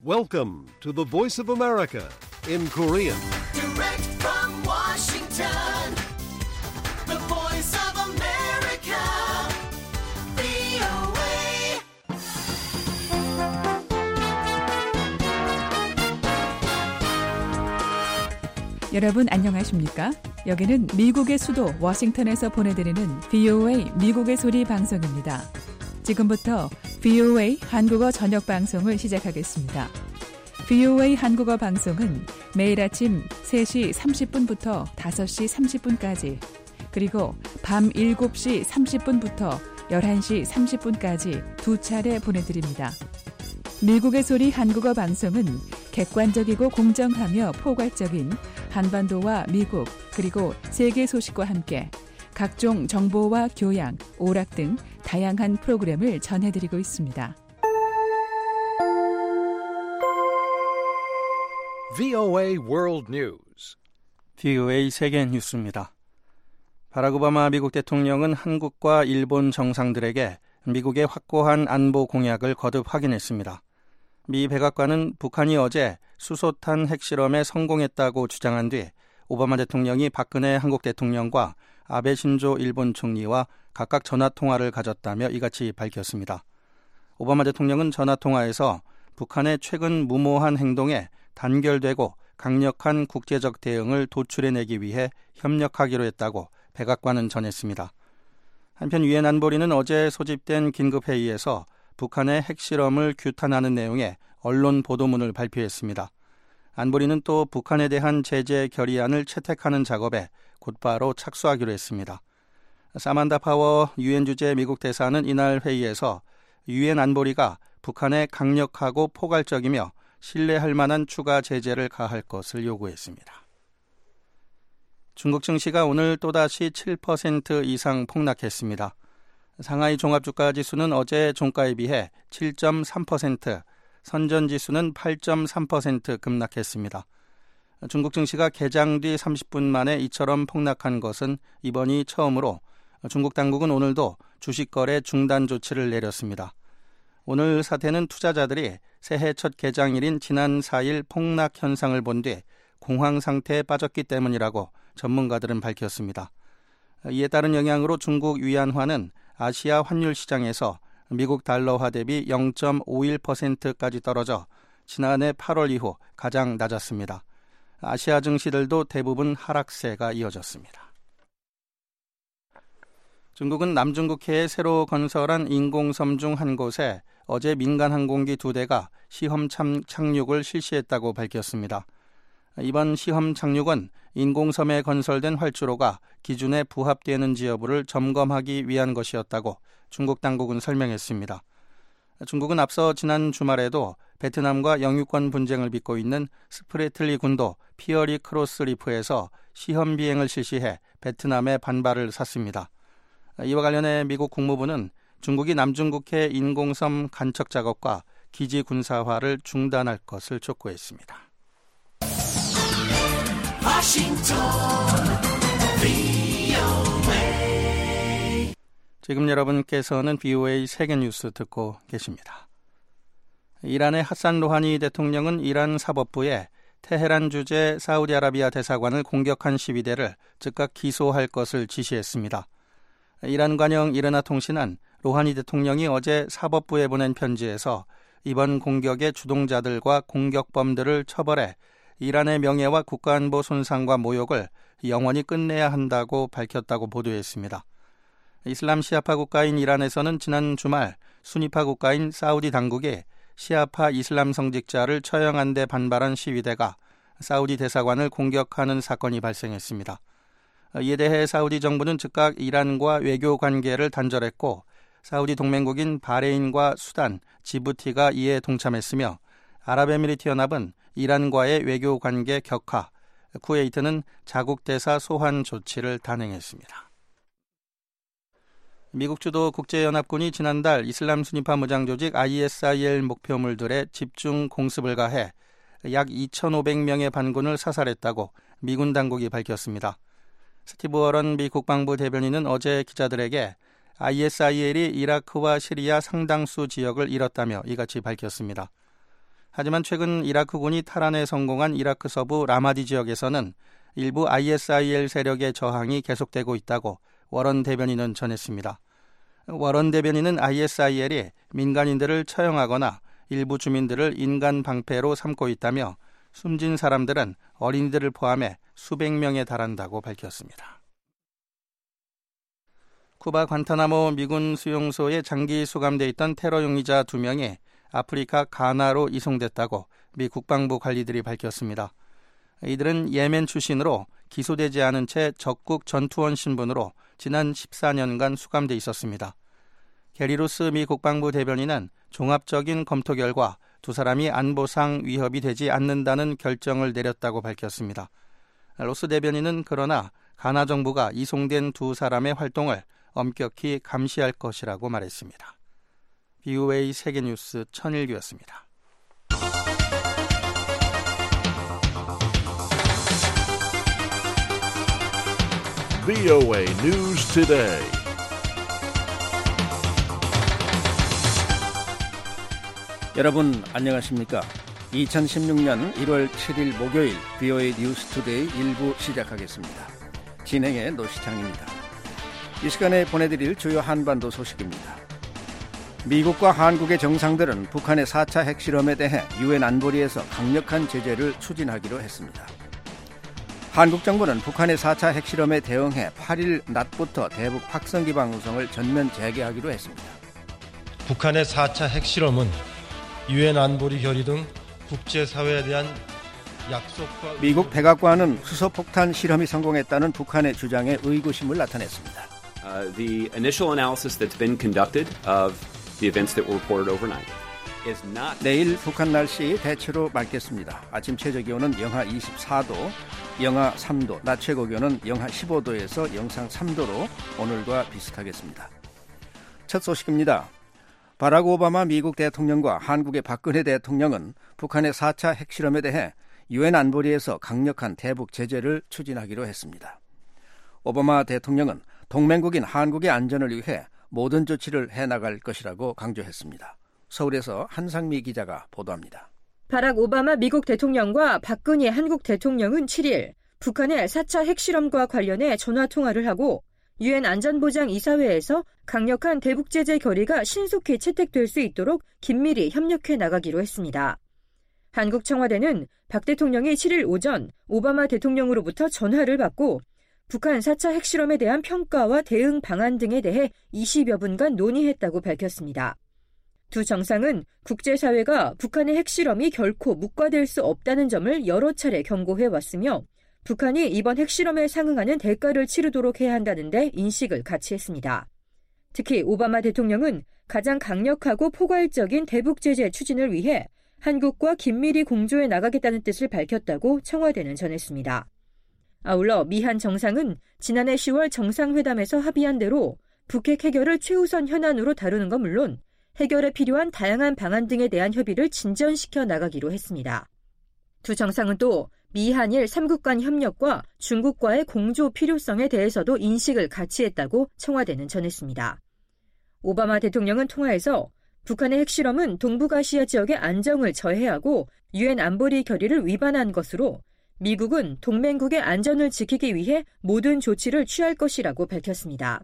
Welcome to the Voice of America in Korean. Direct from Washington, the Voice of America, VOA. 여러분 안녕하십니까? 여기는 미국의 수도 워싱턴에서 보내드리는 VOA 미국의 소리 방송입니다. 지금부터 VOA 한국어 저녁 방송을 시작하겠습니다. VOA 한국어 방송은 매일 아침 3시 30분부터 5시 30분까지 그리고 밤 7시 30분부터 11시 30분까지 두 차례 보내드립니다. 미국의 소리 한국어 방송은 객관적이고 공정하며 포괄적인 한반도와 미국 그리고 세계 소식과 함께 각종 정보와 교양, 오락 등 다양한 프로그램을 전해드리고 있습니다. VOA World News. VOA 세계 뉴스입니다. 바락 오바마 미국 대통령은 한국과 일본 정상들에게 미국의 확고한 안보 공약을 거듭 확인했습니다. 미 백악관은 북한이 어제 수소탄 핵실험에 성공했다고 주장한 뒤 오바마 대통령이 박근혜 한국 대통령과 아베 신조 일본 총리와 각각 전화통화를 가졌다며 이같이 밝혔습니다. 오바마 대통령은 전화통화에서 북한의 최근 무모한 행동에 단결되고 강력한 국제적 대응을 도출해내기 위해 협력하기로 했다고 백악관은 전했습니다. 한편 유엔 안보리는 어제 소집된 긴급회의에서 북한의 핵실험을 규탄하는 내용의 언론 보도문을 발표했습니다. 안보리는 또 북한에 대한 제재 결의안을 채택하는 작업에 곧바로 착수하기로 했습니다. 사만다 파워 유엔 주재 미국 대사는 이날 회의에서 유엔 안보리가 북한에 강력하고 포괄적이며 신뢰할 만한 추가 제재를 가할 것을 요구했습니다. 중국 증시가 오늘 또다시 7% 이상 폭락했습니다. 상하이 종합주가지수는 어제 종가에 비해 7.3%, 선전지수는 8.3% 급락했습니다. 중국 증시가 개장 뒤 30분 만에 이처럼 폭락한 것은 이번이 처음으로 중국 당국은 오늘도 주식 거래 중단 조치를 내렸습니다. 오늘 사태는 투자자들이 새해 첫 개장일인 지난 4일 폭락 현상을 본 뒤 공황 상태에 빠졌기 때문이라고 전문가들은 밝혔습니다. 이에 따른 영향으로 중국 위안화는 아시아 환율 시장에서 미국 달러화 대비 0.51%까지 떨어져 지난해 8월 이후 가장 낮았습니다. 아시아 증시들도 대부분 하락세가 이어졌습니다. 중국은 남중국해에 새로 건설한 인공섬 중 한 곳에 어제 민간 항공기 2대가 시험 착륙을 실시했다고 밝혔습니다. 이번 시험 착륙은 인공섬에 건설된 활주로가 기준에 부합되는지 여부를 점검하기 위한 것이었다고 중국 당국은 설명했습니다. 중국은 앞서 지난 주말에도 베트남과 영유권 분쟁을 빚고 있는 스프레틀리 군도 피어리 크로스 리프에서 시험 비행을 실시해 베트남의 반발을 샀습니다. 이와 관련해 미국 국무부는 중국이 남중국해 인공섬 간척 작업과 기지 군사화를 중단할 것을 촉구했습니다. Washington, VOA. 지금 여러분께서는 VOA 세계 뉴스 듣고 계십니다. 이란의 하산 로하니 대통령은 이란 사법부에 테헤란 주재 사우디아라비아 대사관을 공격한 시위대를 즉각 기소할 것을 지시했습니다. 이란 관영 이르나 통신은 로하니 대통령이 어제 사법부에 보낸 편지에서 이번 공격의 주동자들과 공격범들을 처벌해 이란의 명예와 국가안보 손상과 모욕을 영원히 끝내야 한다고 밝혔다고 보도했습니다. 이슬람 시아파 국가인 이란에서는 지난 주말 수니파 국가인 사우디 당국이 시아파 이슬람 성직자를 처형한 데 반발한 시위대가 사우디 대사관을 공격하는 사건이 발생했습니다. 이에 대해 사우디 정부는 즉각 이란과 외교 관계를 단절했고 사우디 동맹국인 바레인과 수단, 지부티가 이에 동참했으며 아랍에미리트 연합은 이란과의 외교 관계 격화, 쿠웨이트는 자국 대사 소환 조치를 단행했습니다. 미국 주도 국제연합군이 지난달 이슬람 순위파 무장 조직 ISIL 목표물들에 집중 공습을 가해 약 2,500명의 반군을 사살했다고 미군 당국이 밝혔습니다. 스티브 워런 미 국방부 대변인은 어제 기자들에게 ISIL이 이라크와 시리아 상당수 지역을 잃었다며 이같이 밝혔습니다. 하지만 최근 이라크군이 탈환에 성공한 이라크 서부 라마디 지역에서는 일부 ISIL 세력의 저항이 계속되고 있다고 워런 대변인은 전했습니다. 워런 대변인은 ISIL이 민간인들을 처형하거나 일부 주민들을 인간 방패로 삼고 있다며 숨진 사람들은 어린이들을 포함해 수백 명에 달한다고 밝혔습니다. 쿠바 관타나모 미군 수용소에 장기 수감돼 있던 테러 용의자 2명이 아프리카 가나로 이송됐다고 미 국방부 관리들이 밝혔습니다. 이들은 예멘 출신으로 기소되지 않은 채 적국 전투원 신분으로 지난 14년간 수감돼 있었습니다. 게리 로스 미 국방부 대변인은 종합적인 검토 결과 2사람이 안보상 위협이 되지 않는다는 결정을 내렸다고 밝혔습니다. 로스 대변인은 그러나 가나 정부가 이송된 2사람의 활동을 엄격히 감시할 것이라고 말했습니다. VOA 세계뉴스 천일규였습니다. VOA News Today. 여러분 안녕하십니까? 2016년 1월 7일 목요일 VOA 뉴스 투데이 1부 시작하겠습니다. 진행의 노시창입니다. 이 시간에 보내드릴 주요 한반도 소식입니다. 미국과 한국의 정상들은 북한의 4차 핵실험에 대해 유엔 안보리에서 강력한 제재를 추진하기로 했습니다. 한국 정부는 북한의 4차 핵실험에 대응해 8일 낮부터 대북 확성기 방송을 전면 재개하기로 했습니다. 북한의 4차 핵실험은 유엔 안보리 결의 등 국제사회에 대한 약속과 미국 백악관은 수소폭탄 실험이 성공했다는 북한의 주장에 의구심을 나타냈습니다. The initial analysis that's been conducted of the events that were reported overnight is not. 내일 북한 날씨 대체로 맑겠습니다. 아침 최저 기온은 영하 24도, 영하 3도, 낮 최고 기온은 영하 15도에서 영상 3도로 오늘과 비슷하겠습니다. 첫 소식입니다. 바락 오바마 미국 대통령과 한국의 박근혜 대통령은 북한의 4차 핵실험에 대해 유엔 안보리에서 강력한 대북 제재를 추진하기로 했습니다. 오바마 대통령은 동맹국인 한국의 안전을 위해 모든 조치를 해나갈 것이라고 강조했습니다. 서울에서 한상미 기자가 보도합니다. 바락 오바마 미국 대통령과 박근혜 한국 대통령은 7일 북한의 4차 핵실험과 관련해 전화통화를 하고 유엔 안전보장이사회에서 강력한 대북 제재 결의가 신속히 채택될 수 있도록 긴밀히 협력해 나가기로 했습니다. 한국 청와대는 박 대통령이 7일 오전 오바마 대통령으로부터 전화를 받고 북한 4차 핵실험에 대한 평가와 대응 방안 등에 대해 20여 분간 논의했다고 밝혔습니다. 두 정상은 국제사회가 북한의 핵실험이 결코 묵과될 수 없다는 점을 여러 차례 경고해왔으며 북한이 이번 핵실험에 상응하는 대가를 치르도록 해야 한다는 데 인식을 같이 했습니다. 특히 오바마 대통령은 가장 강력하고 포괄적인 대북 제재 추진을 위해 한국과 긴밀히 공조해 나가겠다는 뜻을 밝혔다고 청와대는 전했습니다. 아울러 미한 정상은 지난해 10월 정상회담에서 합의한 대로 북핵 해결을 최우선 현안으로 다루는 것 물론 해결에 필요한 다양한 방안 등에 대한 협의를 진전시켜 나가기로 했습니다. 두 정상은 또 미한일 3국 간 협력과 중국과의 공조 필요성에 대해서도 인식을 같이 했다고 청와대는 전했습니다. 오바마 대통령은 통화에서 북한의 핵실험은 동북아시아 지역의 안정을 저해하고 유엔 안보리 결의를 위반한 것으로 미국은 동맹국의 안전을 지키기 위해 모든 조치를 취할 것이라고 밝혔습니다.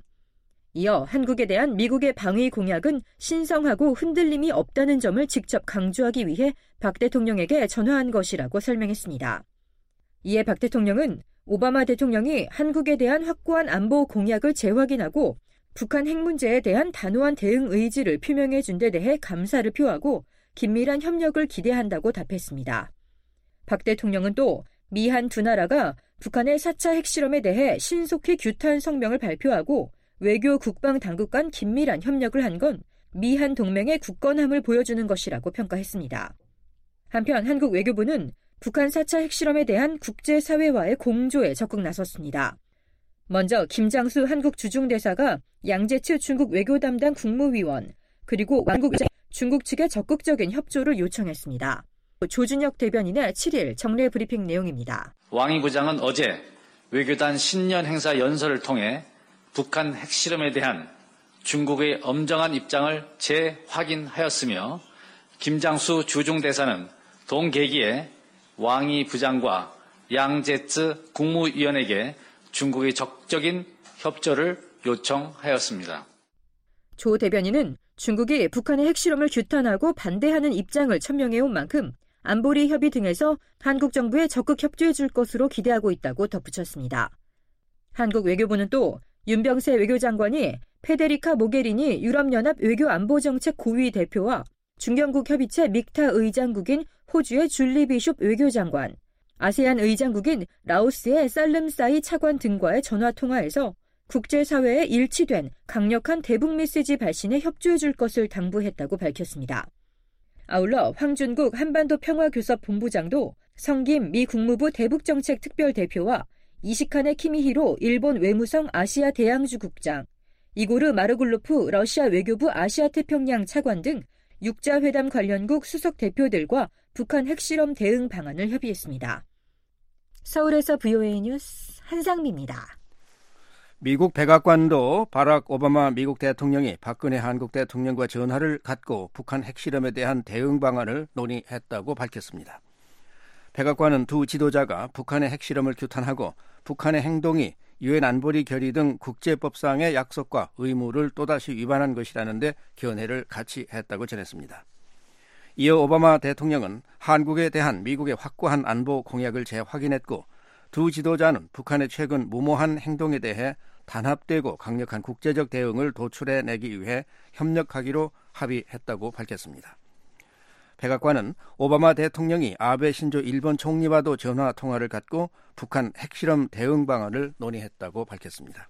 이어 한국에 대한 미국의 방위 공약은 신성하고 흔들림이 없다는 점을 직접 강조하기 위해 박 대통령에게 전화한 것이라고 설명했습니다. 이에 박 대통령은 오바마 대통령이 한국에 대한 확고한 안보 공약을 재확인하고 북한 핵 문제에 대한 단호한 대응 의지를 표명해 준 데 대해 감사를 표하고 긴밀한 협력을 기대한다고 답했습니다. 박 대통령은 또 미한 두 나라가 북한의 4차 핵실험에 대해 신속히 규탄 성명을 발표하고 외교 국방 당국 간 긴밀한 협력을 한 건 미한 동맹의 굳건함을 보여주는 것이라고 평가했습니다. 한편 한국 외교부는 북한 4차 핵실험에 대한 국제사회와의 공조에 적극 나섰습니다. 먼저 김장수 한국 주중대사가 양재츠 중국 외교 담당 국무위원 그리고 왕국 중국 측의 적극적인 협조를 요청했습니다. 조준혁 대변인의 7일 정례 브리핑 내용입니다. 왕이 부장은 어제 외교단 신년 행사 연설을 통해 북한 핵실험에 대한 중국의 엄정한 입장을 재확인하였으며 김장수 주중대사는 동계기에 왕이 부장과 양제츠 국무위원에게 중국의 적극적인 협조를 요청하였습니다. 조 대변인은 중국이 북한의 핵실험을 규탄하고 반대하는 입장을 천명해온 만큼 안보리 협의 등에서 한국 정부에 적극 협조해줄 것으로 기대하고 있다고 덧붙였습니다. 한국 외교부는 또 윤병세 외교장관이 페데리카 모게리니 유럽연합 외교안보정책 고위 대표와 중견국 협의체 믹타 의장국인 호주의 줄리 비숍 외교장관, 아세안 의장국인 라오스의 살름사이 차관 등과의 전화통화에서 국제사회에 일치된 강력한 대북 메시지 발신에 협조해줄 것을 당부했다고 밝혔습니다. 아울러 황준국 한반도 평화교섭 본부장도 성김 미 국무부 대북정책 특별대표와 이시카네 키미히로 일본 외무성 아시아 대양주 국장, 이고르 마르굴로프 러시아 외교부 아시아태평양 차관 등 육자회담 관련국 수석 대표들과 북한 핵실험 대응 방안을 협의했습니다. 서울에서 VOA 뉴스 한상미입니다. 미국 백악관도 바락 오바마 미국 대통령이 박근혜 한국 대통령과 전화를 갖고 북한 핵실험에 대한 대응 방안을 논의했다고 밝혔습니다. 백악관은 두 지도자가 북한의 핵실험을 규탄하고 북한의 행동이 유엔 안보리 결의 등 국제법상의 약속과 의무를 또다시 위반한 것이라는 데 견해를 같이 했다고 전했습니다. 이어 오바마 대통령은 한국에 대한 미국의 확고한 안보 공약을 재확인했고 두 지도자는 북한의 최근 무모한 행동에 대해 단합되고 강력한 국제적 대응을 도출해내기 위해 협력하기로 합의했다고 밝혔습니다. 백악관은 오바마 대통령이 아베 신조 일본 총리와도 전화 통화를 갖고 북한 핵실험 대응 방안을 논의했다고 밝혔습니다.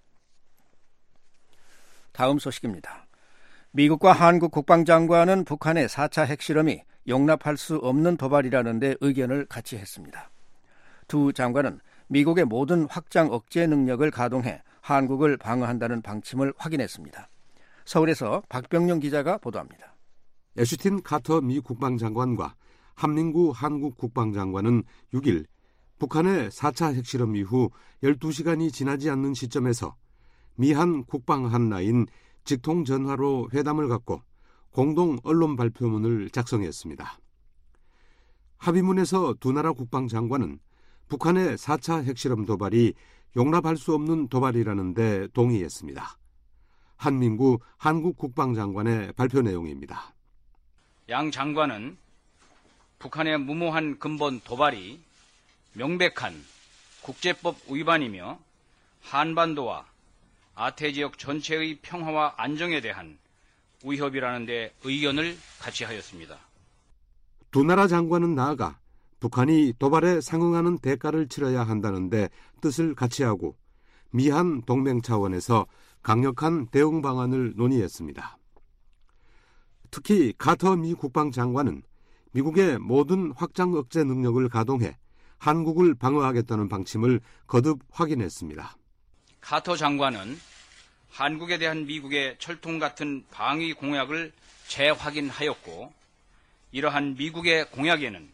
다음 소식입니다. 미국과 한국 국방장관은 북한의 4차 핵실험이 용납할 수 없는 도발이라는 데 의견을 같이 했습니다. 두 장관은 미국의 모든 확장 억제 능력을 가동해 한국을 방어한다는 방침을 확인했습니다. 서울에서 박병용 기자가 보도합니다. 애슈틴 카터 미 국방장관과 한민구 한국 국방장관은 6일 북한의 4차 핵실험 이후 12시간이 지나지 않는 시점에서 미한 국방 한라인 직통전화로 회담을 갖고 공동 언론 발표문을 작성했습니다. 합의문에서 두 나라 국방장관은 북한의 4차 핵실험 도발이 용납할 수 없는 도발이라는 데 동의했습니다. 한민구 한국 국방장관의 발표 내용입니다. 양 장관은 북한의 무모한 근본 도발이 명백한 국제법 위반이며 한반도와 아태 지역 전체의 평화와 안정에 대한 위협이라는 데 의견을 같이 하였습니다. 두 나라 장관은 나아가 북한이 도발에 상응하는 대가를 치러야 한다는데 뜻을 같이 하고 미한 동맹 차원에서 강력한 대응 방안을 논의했습니다. 특히 카터 미 국방장관은 미국의 모든 확장 억제 능력을 가동해 한국을 방어하겠다는 방침을 거듭 확인했습니다. 카터 장관은 한국에 대한 미국의 철통 같은 방위 공약을 재확인하였고 이러한 미국의 공약에는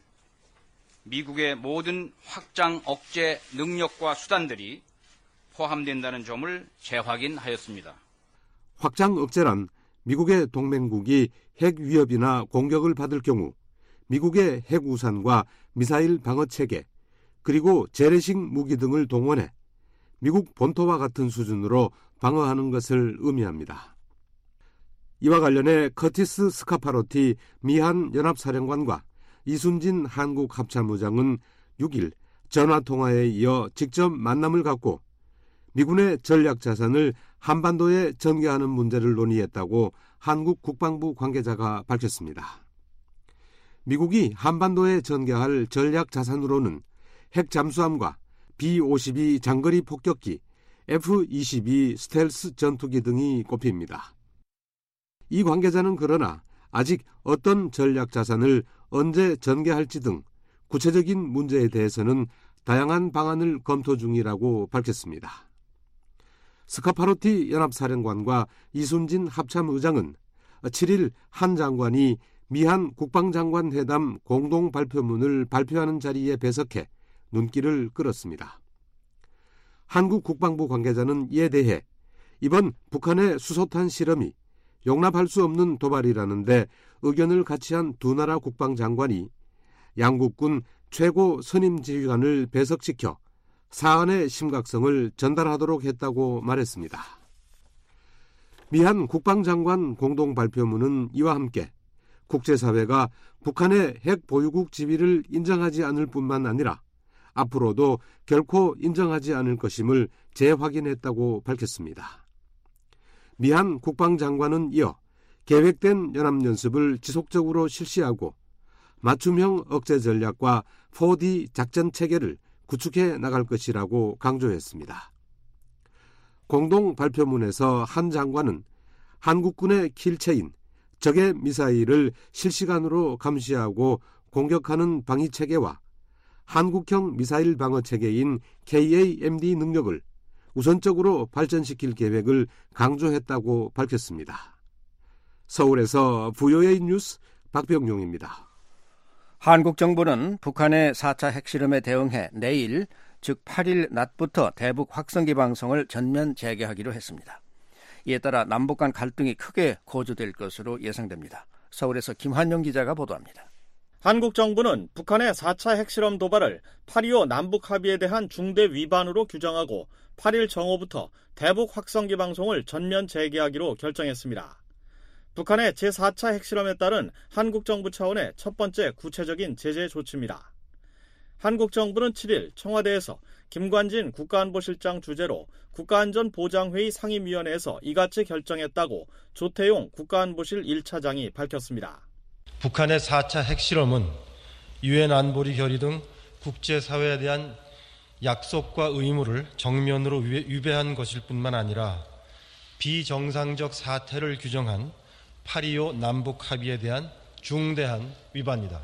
미국의 모든 확장 억제 능력과 수단들이 포함된다는 점을 재확인하였습니다. 확장 억제란 미국의 동맹국이 핵 위협이나 공격을 받을 경우 미국의 핵 우산과 미사일 방어 체계 그리고 재래식 무기 등을 동원해 미국 본토와 같은 수준으로 방어하는 것을 의미합니다. 이와 관련해 커티스 스카파로티 미한 연합사령관과 이순진 한국 합참의장은 6일 전화통화에 이어 직접 만남을 갖고 미군의 전략 자산을 한반도에 전개하는 문제를 논의했다고 한국 국방부 관계자가 밝혔습니다. 미국이 한반도에 전개할 전략 자산으로는 핵 잠수함과 B-52 장거리 폭격기, F-22 스텔스 전투기 등이 꼽힙니다. 이 관계자는 그러나 아직 어떤 전략 자산을 언제 전개할지 등 구체적인 문제에 대해서는 다양한 방안을 검토 중이라고 밝혔습니다. 스카파로티 연합사령관과 이순진 합참의장은 7일 한 장관이 미한 국방장관 회담 공동 발표문을 발표하는 자리에 배석해 눈길을 끌었습니다. 한국 국방부 관계자는 이에 대해 이번 북한의 수소탄 실험이 용납할 수 없는 도발이라는데 의견을 같이 한 두 나라 국방장관이 양국군 최고 선임 지휘관을 배석시켜 사안의 심각성을 전달하도록 했다고 말했습니다. 미한 국방장관 공동 발표문은 이와 함께 국제사회가 북한의 핵 보유국 지위를 인정하지 않을 뿐만 아니라 앞으로도 결코 인정하지 않을 것임을 재확인했다고 밝혔습니다. 미한 국방장관은 이어 계획된 연합연습을 지속적으로 실시하고 맞춤형 억제 전략과 4D 작전 체계를 구축해 나갈 것이라고 강조했습니다. 공동 발표문에서 한 장관은 한국군의 킬체인 적의 미사일을 실시간으로 감시하고 공격하는 방위체계와 한국형 미사일 방어체계인 KAMD 능력을 우선적으로 발전시킬 계획을 강조했다고 밝혔습니다. 서울에서 VOA 뉴스 박병용입니다. 한국 정부는 북한의 4차 핵실험에 대응해 내일, 즉 8일 낮부터 대북 확성기 방송을 전면 재개하기로 했습니다. 이에 따라 남북 간 갈등이 크게 고조될 것으로 예상됩니다. 서울에서 김환영 기자가 보도합니다. 한국 정부는 북한의 4차 핵실험 도발을 8.25 남북 합의에 대한 중대 위반으로 규정하고 8일 정오부터 대북 확성기 방송을 전면 재개하기로 결정했습니다. 북한의 제4차 핵실험에 따른 한국 정부 차원의 첫 번째 구체적인 제재 조치입니다. 한국 정부는 7일 청와대에서 김관진 국가안보실장 주재로 국가안전보장회의 상임위원회에서 이같이 결정했다고 조태용 국가안보실 1차장이 밝혔습니다. 북한의 4차 핵실험은 유엔 안보리 결의 등 국제사회에 대한 약속과 의무를 정면으로 위배한 것일 뿐만 아니라 비정상적 사태를 규정한 8.25 남북 합의에 대한 중대한 위반이다.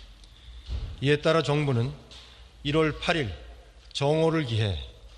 이에 따라 정부는 1월 8일 정오를 기해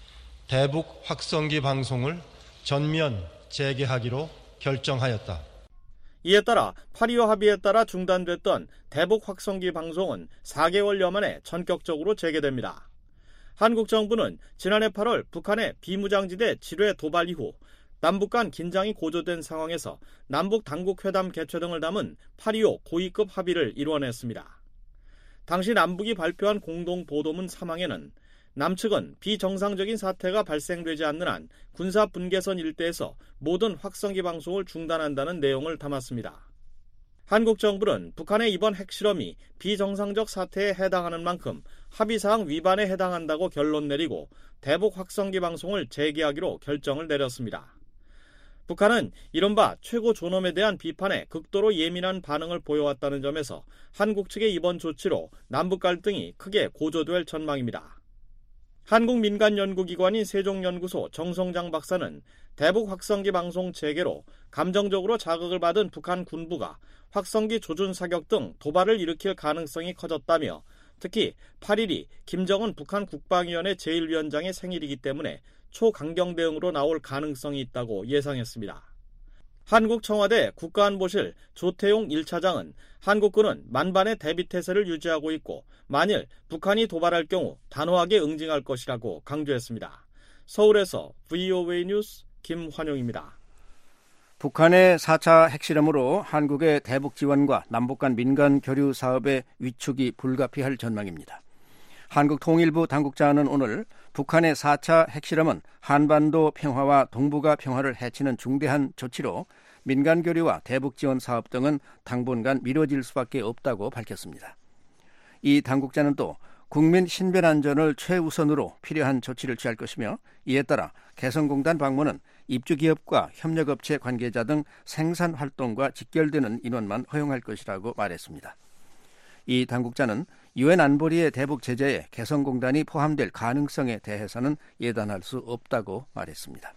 대북 확성기 방송을 전면 재개하기로 결정하였다. 이에 따라 8.25 합의에 따라 중단됐던 대북 확성기 방송은 4개월여 만에 전격적으로 재개됩니다. 한국 정부는 지난해 8월 북한의 비무장지대 지뢰 도발 이후 남북 간 긴장이 고조된 상황에서 남북 당국회담 개최 등을 담은 8.25 고위급 합의를 이뤄냈습니다. 당시 남북이 발표한 공동보도문 3항에는 남측은 비정상적인 사태가 발생되지 않는 한 군사 분계선 일대에서 모든 확성기 방송을 중단한다는 내용을 담았습니다. 한국 정부는 북한의 이번 핵실험이 비정상적 사태에 해당하는 만큼 합의사항 위반에 해당한다고 결론 내리고 대북 확성기 방송을 재개하기로 결정을 내렸습니다. 북한은 이른바 최고 존엄에 대한 비판에 극도로 예민한 반응을 보여왔다는 점에서 한국 측의 이번 조치로 남북 갈등이 크게 고조될 전망입니다. 한국 민간연구기관인 세종연구소 정성장 박사는 대북 확성기 방송 재개로 감정적으로 자극을 받은 북한 군부가 확성기 조준 사격 등 도발을 일으킬 가능성이 커졌다며 특히 8일이 김정은 북한 국방위원회 제1위원장의 생일이기 때문에 초강경 대응으로 나올 가능성이 있다고 예상했습니다. 한국 청와대 국가안보실 조태용 1차장은 한국군은 만반의 대비태세를 유지하고 있고 만일 북한이 도발할 경우 단호하게 응징할 것이라고 강조했습니다. 서울에서 VOA 뉴스 김환용입니다. 북한의 4차 핵실험으로 한국의 대북 지원과 남북 간 민간 교류 사업의 위축이 불가피할 전망입니다. 한국통일부 당국자는 오늘 북한의 4차 핵실험은 한반도 평화와 동북아 평화를 해치는 중대한 조치로 민간 교류와 대북 지원 사업 등은 당분간 미뤄질 수밖에 없다고 밝혔습니다. 이 당국자는 또 국민 신변 안전을 최우선으로 필요한 조치를 취할 것이며 이에 따라 개성공단 방문은 입주기업과 협력업체 관계자 등 생산 활동과 직결되는 인원만 허용할 것이라고 말했습니다. 이 당국자는 유엔 안보리의 대북 제재에 개성공단이 포함될 가능성에 대해서는 예단할 수 없다고 말했습니다.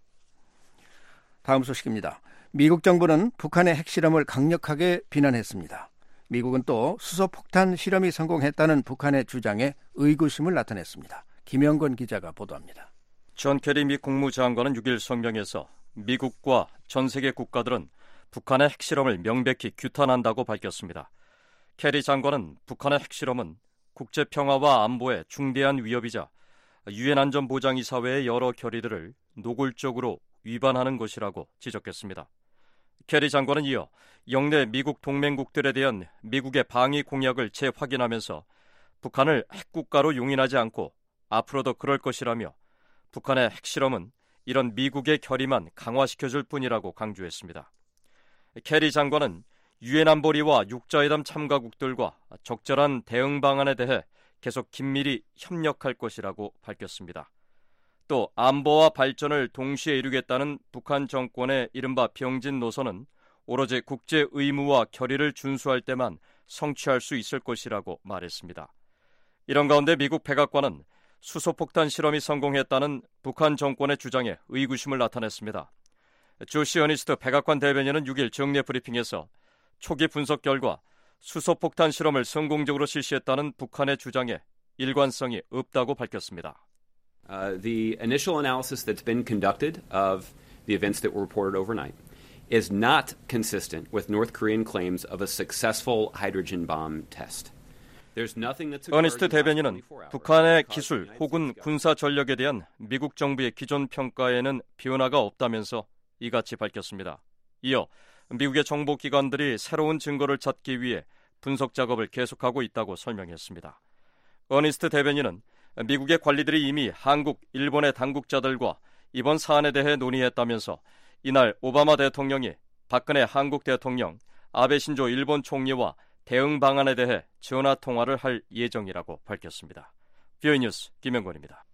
다음 소식입니다. 미국 정부는 북한의 핵실험을 강력하게 비난했습니다. 미국은 또 수소폭탄 실험이 성공했다는 북한의 주장에 의구심을 나타냈습니다. 김영건 기자가 보도합니다. 존 케리 미 국무장관은 6일 성명에서 미국과 전 세계 국가들은 북한의 핵실험을 명백히 규탄한다고 밝혔습니다. 케리 장관은 북한의 핵실험은 국제평화와 안보에 중대한 위협이자 유엔 안전보장이사회의 여러 결의들을 노골적으로 위반하는 것이라고 지적했습니다. 캐리 장관은 이어 영내 미국 동맹국들에 대한 미국의 방위 공약을 재확인하면서 북한을 핵국가로 용인하지 않고 앞으로도 그럴 것이라며 북한의 핵실험은 이런 미국의 결의만 강화시켜줄 뿐이라고 강조했습니다. 캐리 장관은 유엔 안보리와 육자회담 참가국들과 적절한 대응 방안에 대해 계속 긴밀히 협력할 것이라고 밝혔습니다. 또 안보와 발전을 동시에 이루겠다는 북한 정권의 이른바 병진 노선은 오로지 국제 의무와 결의를 준수할 때만 성취할 수 있을 것이라고 말했습니다. 이런 가운데 미국 백악관은 수소폭탄 실험이 성공했다는 북한 정권의 주장에 의구심을 나타냈습니다. 조시 어니스트 백악관 대변인은 6일 정례 브리핑에서 초기 분석 결과 수소폭탄 실험을 성공적으로 실시했다는 북한의 주장에 일관성이 없다고 밝혔습니다. The initial analysis that's been conducted of the events that were reported overnight is not consistent with North Korean claims of a successful hydrogen bomb test. 어니스트 대변인은 북한의 기술 혹은 군사 전력에 대한 미국 정부의 기존 평가에는 변화가 없다면서 이같이 밝혔습니다. 이어 미국의 정보기관들이 새로운 증거를 찾기 위해 분석 작업을 계속하고 있다고 설명했습니다. 어니스트 대변인은 미국의 관리들이 이미 한국, 일본의 당국자들과 이번 사안에 대해 논의했다면서 이날 오바마 대통령이 박근혜 한국 대통령, 아베 신조 일본 총리와 대응 방안에 대해 전화 통화를 할 예정이라고 밝혔습니다. VOA 뉴스 김영권입니다.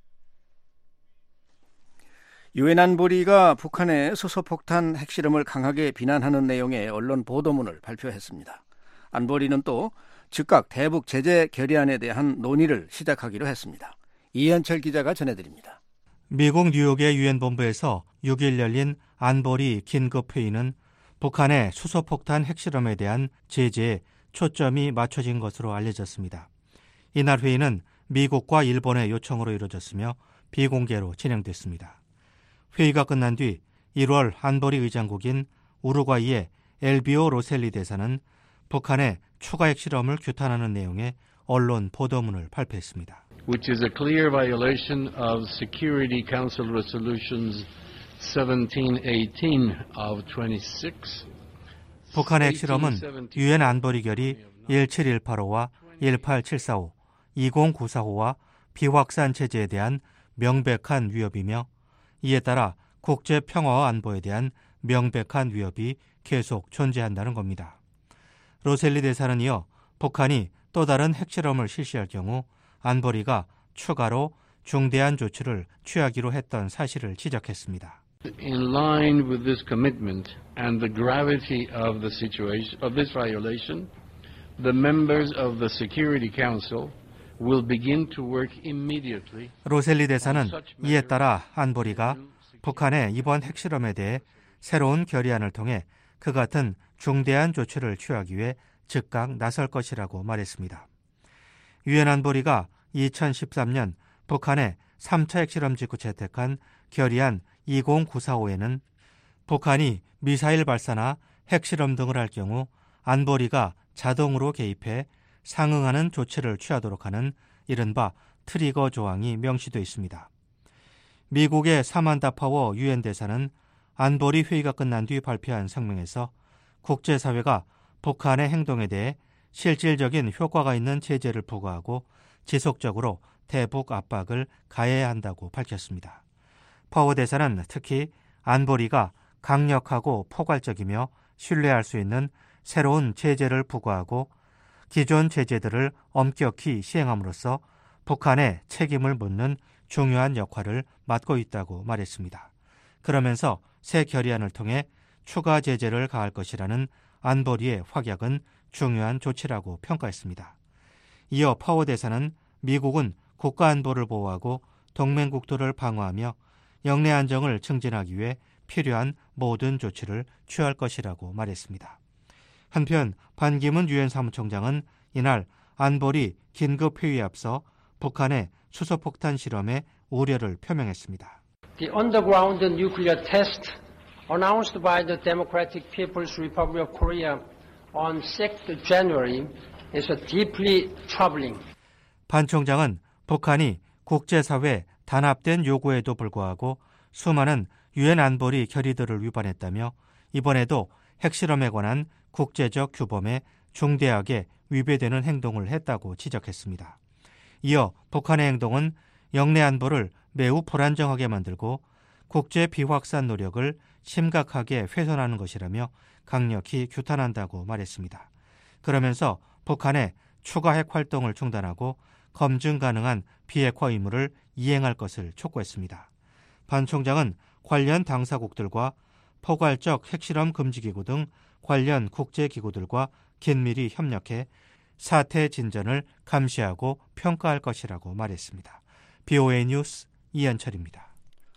유엔 안보리가 북한의 수소폭탄 핵실험을 강하게 비난하는 내용의 언론 보도문을 발표했습니다. 안보리는 또 즉각 대북 제재 결의안에 대한 논의를 시작하기로 했습니다. 이현철 기자가 전해드립니다. 미국 뉴욕의 유엔 본부에서 6일 열린 안보리 긴급회의는 북한의 수소폭탄 핵실험에 대한 제재에 초점이 맞춰진 것으로 알려졌습니다. 이날 회의는 미국과 일본의 요청으로 이루어졌으며 비공개로 진행됐습니다. 회의가 끝난 뒤 1월 안보리 의장국인 우루과이의 엘비오 로셀리 대사는 북한의 추가 핵실험을 규탄하는 내용의 언론 보도문을 발표했습니다. Which is a clear violation of Security Council Resolutions 1718 of 26. 북한의 핵실험은 유엔 안보리 결의 17185와 18745, 20945와 비확산 체제에 대한 명백한 위협이며 이에 따라 국제 평화와 안보에 대한 명백한 위협이 계속 존재한다는 겁니다. 로셀리 대사는 이어 북한이 또 다른 핵실험을 실시할 경우 안보리가 추가로 중대한 조치를 취하기로 했던 사실을 지적했습니다. In line with this commitment and the gravity of the situation of this violation, the members of the Security Council will begin to work immediately. 로셀리 대사는 이에 따라 안보리가 북한의 이번 핵실험에 대해 새로운 결의안을 통해 그 같은 중대한 조치를 취하기 위해 즉각 나설 것이라고 말했습니다. 유엔 안보리가 2013년 북한의 3차 핵실험 직후 채택한 결의안 20945에는 북한이 미사일 발사나 핵실험 등을 할 경우 안보리가 자동으로 개입해 상응하는 조치를 취하도록 하는 이른바 트리거 조항이 명시되어 있습니다. 미국의 사만다 파워 유엔 대사는 안보리 회의가 끝난 뒤 발표한声明에서 국제사회가 북한의 행동에 대해 실질적인 효과가 있는 제재를 부과하고 지속적으로 대북 압박을 가해야 한다고 밝혔습니다. 파워 대사는 특히 안보리가 강력하고 포괄적이며 신뢰할 수 있는 새로운 제재를 부과하고 기존 제재들을 엄격히 시행함으로써 북한의 책임을 묻는 중요한 역할을 맡고 있다고 말했습니다. 그러면서 새 결의안을 통해 추가 제재를 가할 것이라는 안보리의 확약은 중요한 조치라고 평가했습니다. 이어 파워 대사는 미국은 국가 안보를 보호하고 동맹국들을 방어하며 영내 안정을 증진하기 위해 필요한 모든 조치를 취할 것이라고 말했습니다. 한편 반기문 유엔 사무총장은 이날 안보리 긴급회의에 앞서 북한의 수소폭탄 실험에 우려를 표명했습니다. The underground nuclear test announced by the Democratic People's Republic of Korea on 6th January is deeply troubling. 반 총장은 북한이 국제사회 단합된 요구에도 불구하고 수많은 유엔 안보리 결의들을 위반했다며 이번에도 핵실험에 관한 국제적 규범에 중대하게 위배되는 행동을 했다고 지적했습니다. 이어 북한의 행동은 영내 안보를 매우 불안정하게 만들고 국제 비확산 노력을 심각하게 훼손하는 것이라며 강력히 규탄한다고 말했습니다. 그러면서 북한의 추가 핵 활동을 중단하고 검증 가능한 비핵화 의무를 이행할 것을 촉구했습니다. 반 총장은 관련 당사국들과 포괄적 핵실험 금지기구 등 관련 국제기구들과 긴밀히 협력해 사태 진전을 감시하고 평가할 것이라고 말했습니다. BOA 뉴스 이현철입니다.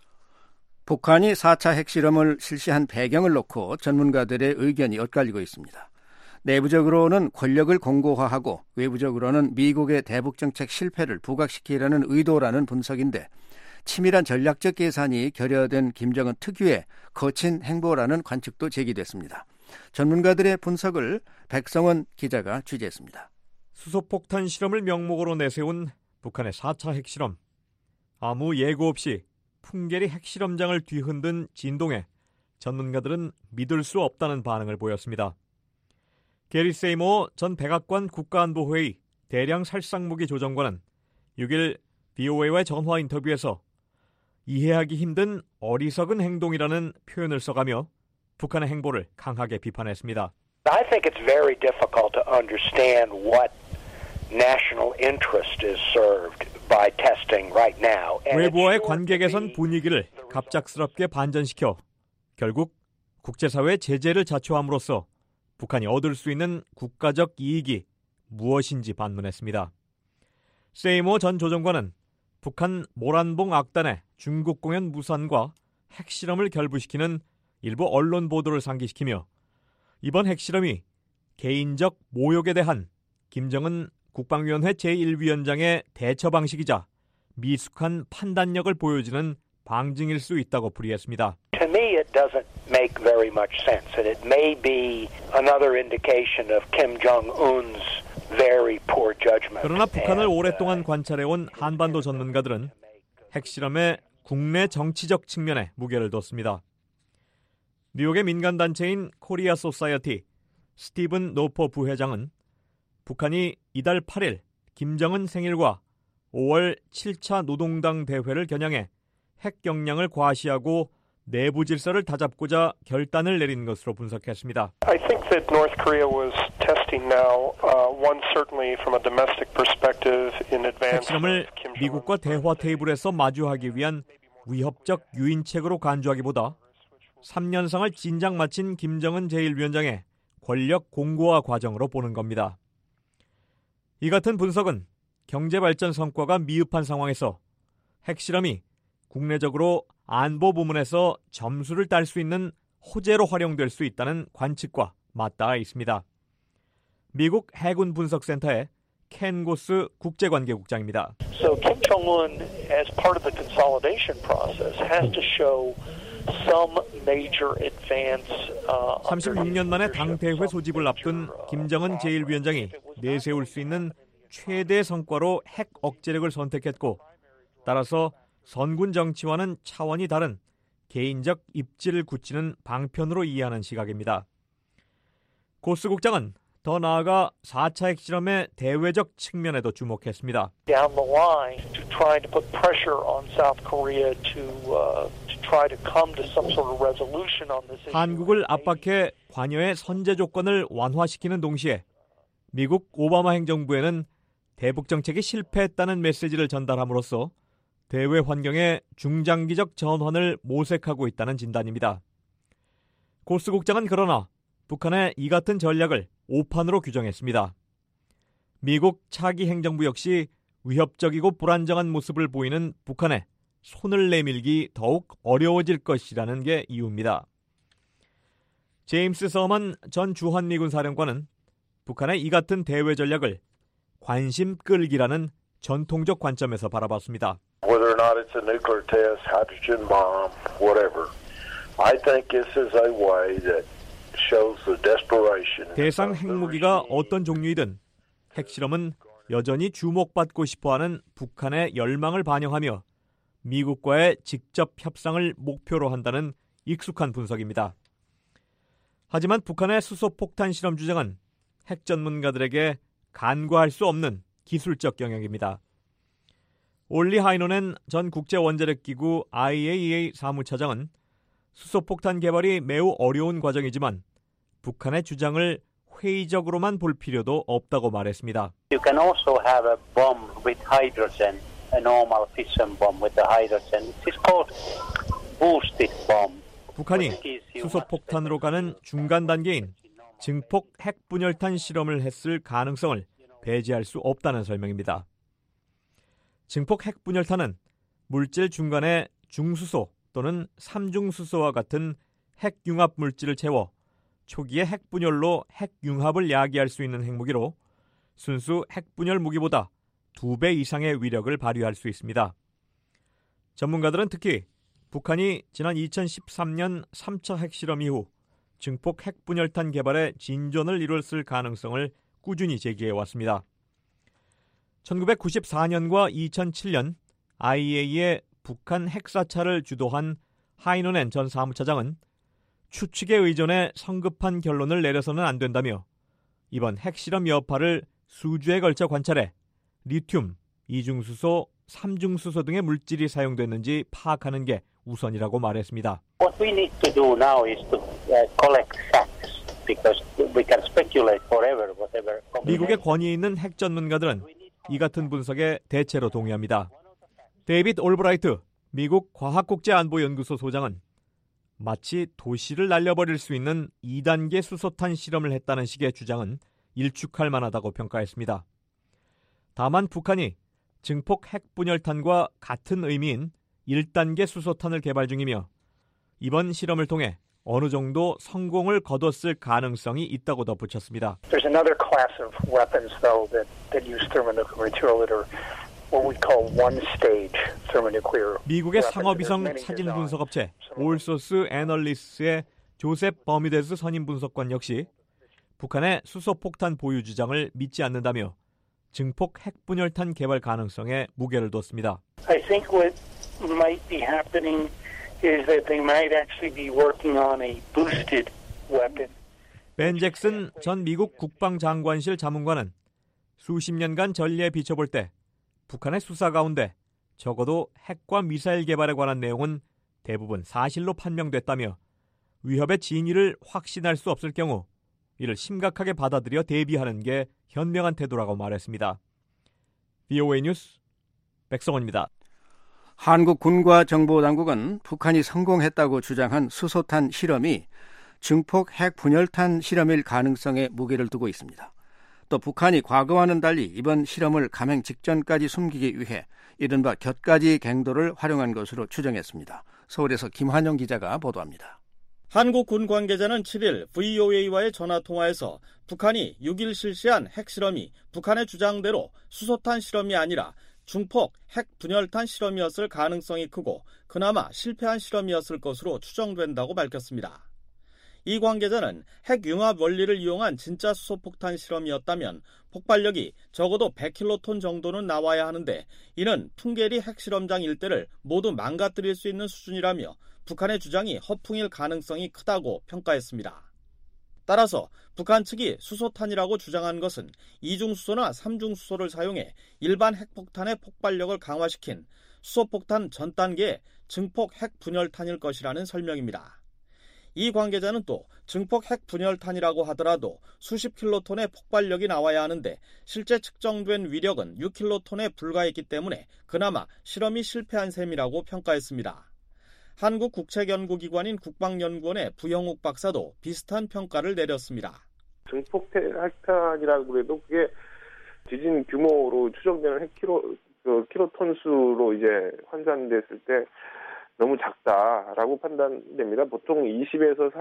북한이 4차 핵실험을 실시한 배경을 놓고 전문가들의 의견이 엇갈리고 있습니다. 내부적으로는 권력을 공고화하고 외부적으로는 미국의 대북정책 실패를 부각시키려는 의도라는 분석인데 치밀한 전략적 계산이 결여된 김정은 특유의 거친 행보라는 관측도 제기됐습니다. 전문가들의 분석을 백성원 기자가 취재했습니다. 수소폭탄 실험을 명목으로 내세운 북한의 4차 핵실험. 아무 예고 없이 풍계리 핵실험장을 뒤흔든 진동에 전문가들은 믿을 수 없다는 반응을 보였습니다. 게리 세이모 전 백악관 국가안보회의 대량 살상무기 조정관은 6일 VOA와의 전화 인터뷰에서 이해하기 힘든 어리석은 행동이라는 표현을 써가며 북한의 행보를 강하게 비판했습니다. I think it's very difficult to understand what national interest is served by testing right now. 외부와의 관계 개선 분위기를 갑작스럽게 반전시켜 결국 국제사회의 제재를 자초함으로써 북한이 얻을 수 있는 국가적 이익이 무엇인지 반문했습니다. 세이모 전 조정관은 북한 모란봉 악단의 중국 공연 무산과 핵실험을 결부시키는 일부 언론 보도를 상기시키며 이번 핵실험이 개인적 모욕에 대한 김정은 국방위원회 제1위원장의 대처 방식이자 미숙한 판단력을 보여주는 방증일 수 있다고 풀이했습니다. To me, it doesn't make very much sense, and it may be another indication of Kim Jong-un's very poor judgment. 그러나 북한을 오랫동안 관찰해온 한반도 전문가들은 핵실험의 국내 정치적 측면에 무게를 뒀습니다. 뉴욕의 민간단체인 코리아 소사이어티 스티븐 노퍼 부회장은 북한이 이달 8일 김정은 생일과 5월 7차 노동당 대회를 겨냥해 핵 역량을 과시하고 내부 질서를 다잡고자 결단을 내린 것으로 분석했습니다. I think that North Korea was testing now one certainly from a domestic perspective in advance. 핵실험을 미국과 대화 테이블에서 마주하기 위한 위협적 유인책으로 간주하기보다 3년상을 진작 마친 김정은 제1위원장의 권력 공고화 과정으로 보는 겁니다. 이 같은 분석은 경제발전 성과가 미흡한 상황에서 핵실험이 국내적으로 안보 부문에서 점수를 딸 수 있는 호재로 활용될 수 있다는 관측과 맞닿아 있습니다. 미국 해군 분석센터의 켄 고스 국제관계국장입니다. So Kim Jong-un, as part of the consolidation process, has to show some major advance. 36년 만에 당대회 소집을 앞둔 김정은 제1위원장이 내세울 수 있는 최대 성과로 핵 억제력을 선택했고 따라서 선군 정치와는 차원이 다른 개인적 입지를 굳히는 방편으로 이해하는 시각입니다. 고스 국장은 더 나아가 4차 핵실험의 대외적 측면에도 주목했습니다. Down the line, to try to put pressure on South Korea to try to come to some sort of resolution on this issue. 한국을 압박해 관여의 선제 조건을 완화시키는 동시에 미국 오바마 행정부에는 대북 정책이 실패했다는 메시지를 전달함으로써 대외 환경의 중장기적 전환을 모색하고 있다는 진단입니다. 고스 국장은 그러나 북한의 이 같은 전략을 오판으로 규정했습니다. 미국 차기 행정부 역시 위협적이고 불안정한 모습을 보이는 북한에 손을 내밀기 더욱 어려워질 것이라는 게 이유입니다. 제임스 서먼 전 주한미군 사령관은 북한의 이 같은 대외 전략을 관심 끌기라는 전통적 관점에서 바라봤습니다. Whether or not it's a nuclear test, hydrogen bomb, whatever. I think this is a way that shows the desperation. 대상 핵무기가 어떤 종류이든 핵실험은 여전히 주목받고 싶어하는 북한의 열망을 반영하며 미국과의 직접 협상을 목표로 한다는 익숙한 분석입니다. 하지만 북한의 수소폭탄 실험 주장은 핵 전문가들에게 간과할 수 없는 기술적 영역입니다. 올리 하이노넨 전 국제원자력기구 IAEA 사무차장은 수소폭탄 개발이 매우 어려운 과정이지만 북한의 주장을 회의적으로만 볼 필요도 없다고 말했습니다. You can also have a bomb with hydrogen, a normal fission bomb with the hydrogen. It is called boosted bomb. 북한이 수소폭탄으로 가는 중간 단계인 증폭 핵분열탄 실험을 했을 가능성을 배제할 수 없다는 설명입니다. 증폭 핵분열탄은 물질 중간에 중수소 또는 삼중수소와 같은 핵융합 물질을 채워 초기의 핵분열로 핵융합을 야기할 수 있는 핵무기로 순수 핵분열 무기보다 2배 이상의 위력을 발휘할 수 있습니다. 전문가들은 특히 북한이 지난 2013년 3차 핵실험 이후 증폭 핵분열탄 개발에 진전을 이뤘을 가능성을 꾸준히 제기해 왔습니다. 1994년과 2007년 IAEA의 북한 핵사찰을 주도한 하이노넨 전 사무차장은 추측에 의존해 성급한 결론을 내려서는 안 된다며 이번 핵실험 여파를 수주에 걸쳐 관찰해 리튬, 이중수소, 삼중수소 등의 물질이 사용됐는지 파악하는 게 우선이라고 말했습니다. What we need to do now is to collect facts because we can speculate forever whatever. 미국의 권위 있는 핵 전문가들은 이 같은 분석에 대체로 동의합니다. 데이빗 올브라이트 미국 과학국제안보연구소 소장은 마치 도시를 날려버릴 수 있는 2단계 수소탄 실험을 했다는 식의 주장은 일축할 만하다고 평가했습니다. 다만 북한이 증폭 핵분열탄과 같은 의미인 1단계 수소탄을 개발 중이며 이번 실험을 통해 어느 정도 성공을 거뒀을 가능성이 있다고 덧붙였습니다. There's another class of weapons, though, that use thermonuclear material that are what we call one-stage thermonuclear. 미국의 상업위성 사진 분석업체 올소스 애널리스의 조셉 버미데스 선임 분석관 역시 북한의 수소폭탄 보유 주장을 믿지 않는다며 증폭 핵분열탄 개발 가능성에 무게를 뒀습니다. I think what might be happening is that they might actually be working on a boosted weapon. 벤 잭슨 전 미국 국방장관실 자문관은 수십 년간 전례에 비춰볼 때 북한의 수사 가운데 적어도 핵과 미사일 개발에 관한 내용은 대부분 사실로 판명됐다며 위협의 진위를 확신할 수 없을 경우 이를 심각하게 받아들여 대비하는 게 현명한 태도라고 말했습니다. VOA 뉴스 백성원입니다. 한국 군과 정보당국은 북한이 성공했다고 주장한 수소탄 실험이 증폭 핵분열탄 실험일 가능성에 무게를 두고 있습니다. 또 북한이 과거와는 달리 이번 실험을 감행 직전까지 숨기기 위해 이른바 곁가지 갱도를 활용한 것으로 추정했습니다. 서울에서 김환영 기자가 보도합니다. 한국 군 관계자는 7일 VOA와의 전화통화에서 북한이 6일 실시한 핵실험이 북한의 주장대로 수소탄 실험이 아니라 중폭 핵분열탄 실험이었을 가능성이 크고 그나마 실패한 실험이었을 것으로 추정된다고 밝혔습니다. 이 관계자는 핵융합 원리를 이용한 진짜 수소폭탄 실험이었다면 폭발력이 적어도 100킬로톤 정도는 나와야 하는데 이는 풍계리 핵실험장 일대를 모두 망가뜨릴 수 있는 수준이라며 북한의 주장이 허풍일 가능성이 크다고 평가했습니다. 따라서 북한 측이 수소탄이라고 주장한 것은 이중수소나 삼중수소를 사용해 일반 핵폭탄의 폭발력을 강화시킨 수소폭탄 전 단계의 증폭 핵분열탄일 것이라는 설명입니다. 이 관계자는 또 증폭 핵분열탄이라고 하더라도 수십 킬로톤의 폭발력이 나와야 하는데 실제 측정된 위력은 6킬로톤에 불과했기 때문에 그나마 실험이 실패한 셈이라고 평가했습니다. 한국국책연구기관인 국방연구원의 부영욱 박사도 비슷한 평가를 내렸습니다. 증폭 핵탄이라고 해도 그게 지진 규모로 추정되는 킬로톤 수로 이제 환산됐을 때 너무 작다라고 판단됩니다. 보통 20에서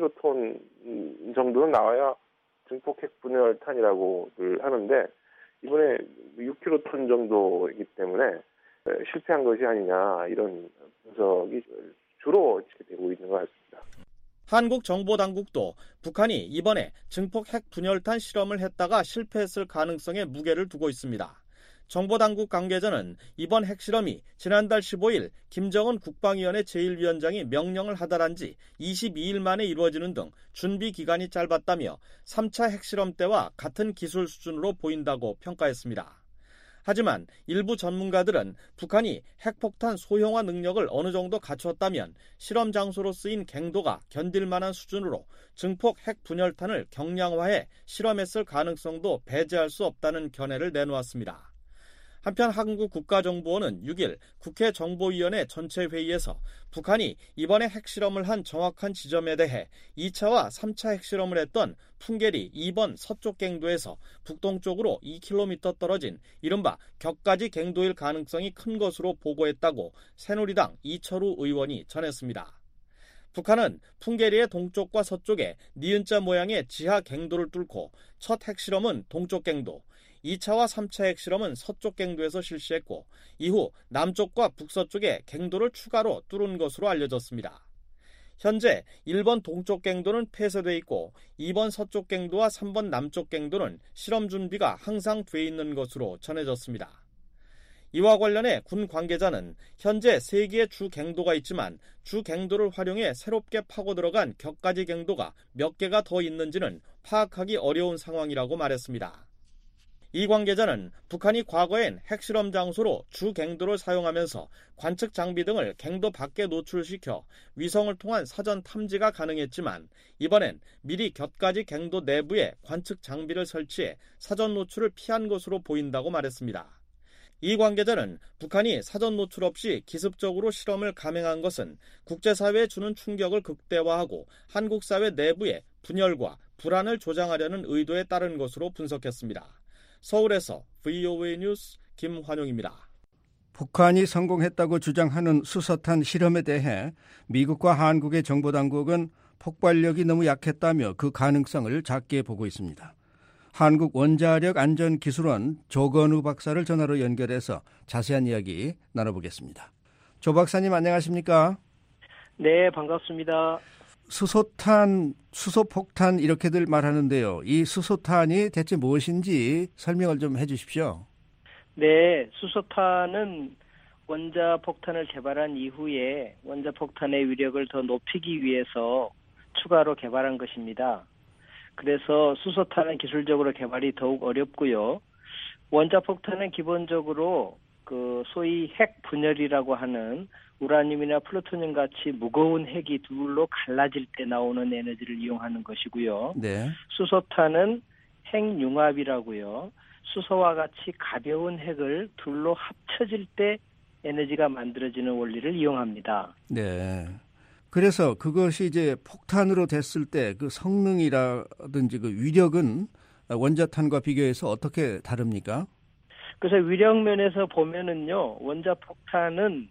40킬로톤 정도는 나와야 증폭 핵분열탄이라고 하는데 이번에 6킬로톤 정도이기 때문에 실패한 것이 아니냐 이런 분석이 주로 되고 있는 것 같습니다. 한국 정보당국도 북한이 이번에 증폭 핵분열탄 실험을 했다가 실패했을 가능성에 무게를 두고 있습니다. 정보당국 관계자는 이번 핵실험이 지난달 15일 김정은 국방위원회 제1위원장이 명령을 하달한 지 22일 만에 이루어지는 등 준비 기간이 짧았다며 3차 핵실험 때와 같은 기술 수준으로 보인다고 평가했습니다. 하지만 일부 전문가들은 북한이 핵폭탄 소형화 능력을 어느 정도 갖췄다면 실험 장소로 쓰인 갱도가 견딜 만한 수준으로 증폭 핵 분열탄을 경량화해 실험했을 가능성도 배제할 수 없다는 견해를 내놓았습니다. 한편 한국 국가정보원은 6일 국회 정보위원회 전체 회의에서 북한이 이번에 핵실험을 한 정확한 지점에 대해 2차와 3차 핵실험을 했던 풍계리 2번 서쪽 갱도에서 북동쪽으로 2km 떨어진 이른바 격가지 갱도일 가능성이 큰 것으로 보고했다고 새누리당 이철우 의원이 전했습니다. 북한은 풍계리의 동쪽과 서쪽에 니은자 모양의 지하 갱도를 뚫고 첫 핵실험은 동쪽 갱도, 2차와 3차 핵실험은 서쪽 갱도에서 실시했고 이후 남쪽과 북서쪽에 갱도를 추가로 뚫은 것으로 알려졌습니다. 현재 1번 동쪽 갱도는 폐쇄돼 있고 2번 서쪽 갱도와 3번 남쪽 갱도는 실험 준비가 항상 돼 있는 것으로 전해졌습니다. 이와 관련해 군 관계자는 현재 3개의 주 갱도가 있지만 주 갱도를 활용해 새롭게 파고 들어간 격가지 갱도가 몇 개가 더 있는지는 파악하기 어려운 상황이라고 말했습니다. 이 관계자는 북한이 과거엔 핵실험 장소로 주 갱도를 사용하면서 관측 장비 등을 갱도 밖에 노출시켜 위성을 통한 사전 탐지가 가능했지만 이번엔 미리 곁가지 갱도 내부에 관측 장비를 설치해 사전 노출을 피한 것으로 보인다고 말했습니다. 이 관계자는 북한이 사전 노출 없이 기습적으로 실험을 감행한 것은 국제사회에 주는 충격을 극대화하고 한국 사회 내부의 분열과 불안을 조장하려는 의도에 따른 것으로 분석했습니다. 서울에서 VOA 뉴스 김환용입니다. 북한이 성공했다고 주장하는 수소탄 실험에 대해 미국과 한국의 정보당국은 폭발력이 너무 약했다며 그 가능성을 작게 보고 있습니다. 한국 원자력안전기술원 조건우 박사를 전화로 연결해서 자세한 이야기 나눠보겠습니다. 조 박사님 안녕하십니까? 네, 반갑습니다. 수소탄, 수소폭탄 이렇게들 말하는데요. 이 수소탄이 대체 무엇인지 설명을 좀 해주십시오. 네, 수소탄은 원자폭탄을 개발한 이후에 원자폭탄의 위력을 더 높이기 위해서 추가로 개발한 것입니다. 그래서 수소탄은 기술적으로 개발이 더욱 어렵고요. 원자폭탄은 기본적으로 소위 핵 분열이라고 하는 우라늄이나 플루토늄 같이 무거운 핵이 둘로 갈라질 때 나오는 에너지를 이용하는 것이고요. 네. 수소탄은 핵융합이라고요. 수소와 같이 가벼운 핵을 둘로 합쳐질 때 에너지가 만들어지는 원리를 이용합니다. 네. 그래서 그것이 이제 폭탄으로 됐을 때 그 성능이라든지 그 위력은 원자탄과 비교해서 어떻게 다릅니까? 그래서 위력 면에서 보면은요, 원자폭탄은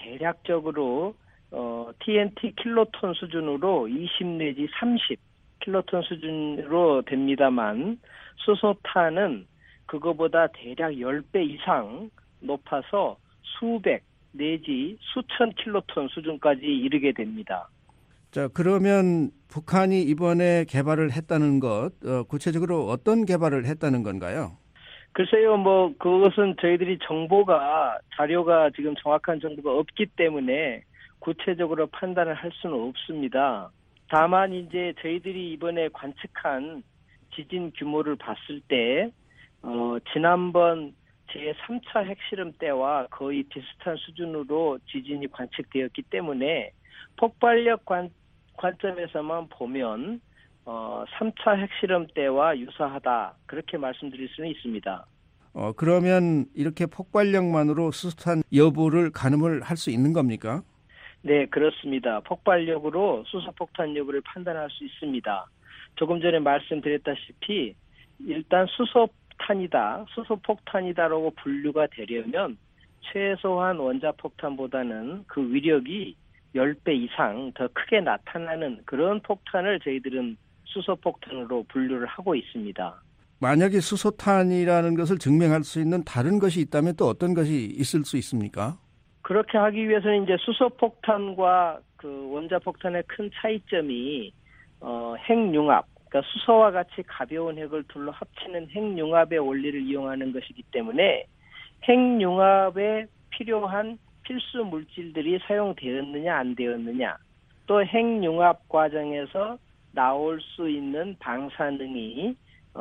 대략적으로 TNT 킬로톤 수준으로 20 내지 30 킬로톤 수준으로 됩니다만 수소탄은 그거보다 대략 10배 이상 높아서 수백 내지 수천 킬로톤 수준까지 이르게 됩니다. 자, 그러면 북한이 이번에 개발을 했다는 것, 구체적으로 어떤 개발을 했다는 건가요? 글쎄요, 그것은 저희들이 자료가 지금 정확한 정보가 없기 때문에 구체적으로 판단을 할 수는 없습니다. 다만 이제 저희들이 이번에 관측한 지진 규모를 봤을 때, 지난번 제3차 핵실험 때와 거의 비슷한 수준으로 지진이 관측되었기 때문에 폭발력 관점에서만 보면 3차 핵실험 때와 유사하다 그렇게 말씀드릴 수는 있습니다. 그러면 이렇게 폭발력만으로 수소탄 여부를 가늠을 할 수 있는 겁니까? 네, 그렇습니다. 폭발력으로 수소폭탄 여부를 판단할 수 있습니다. 조금 전에 말씀드렸다시피 일단 수소폭탄이다라고 분류가 되려면 최소한 원자폭탄보다는 그 위력이 10배 이상 더 크게 나타나는 그런 폭탄을 저희들은 수소폭탄으로 분류를 하고 있습니다. 만약에 수소탄이라는 것을 증명할 수 있는 다른 것이 있다면 또 어떤 것이 있을 수 있습니까? 그렇게 하기 위해서는 이제 수소폭탄과 그 원자폭탄의 큰 차이점이 핵융합, 그러니까 수소와 같이 가벼운 핵을 둘로 합치는 핵융합의 원리를 이용하는 것이기 때문에 핵융합에 필요한 필수 물질들이 사용되었느냐 안 되었느냐, 또 핵융합 과정에서 나올 수 있는 방사능이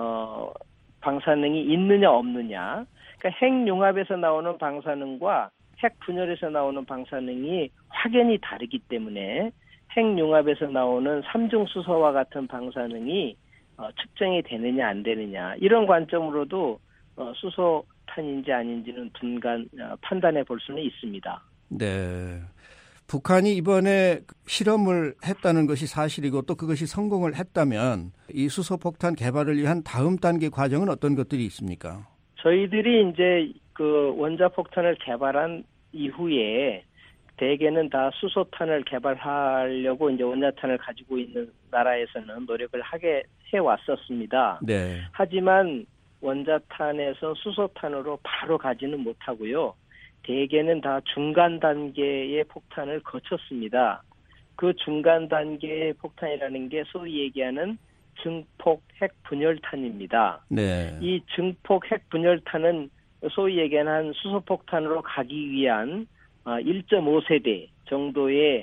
있느냐 없느냐. 그러니까 핵융합에서 나오는 방사능과 핵분열에서 나오는 방사능이 확연히 다르기 때문에 핵융합에서 나오는 삼중수소와 같은 방사능이 측정이 되느냐 안 되느냐, 이런 관점으로도 수소탄인지 아닌지는 판단해 볼 수는 있습니다. 네. 북한이 이번에 실험을 했다는 것이 사실이고 또 그것이 성공을 했다면 이 수소폭탄 개발을 위한 다음 단계 과정은 어떤 것들이 있습니까? 저희들이 이제 그 원자폭탄을 개발한 이후에 대개는 다 수소탄을 개발하려고 이제 원자탄을 가지고 있는 나라에서는 노력을 하게 해왔었습니다. 네. 하지만 원자탄에서 수소탄으로 바로 가지는 못하고요. 대개는 다 중간 단계의 폭탄을 거쳤습니다. 그 중간 단계의 폭탄이라는 게 소위 얘기하는 증폭 핵분열탄입니다. 네. 이 증폭 핵분열탄은 소위 얘기하는 수소폭탄으로 가기 위한 1.5세대 정도의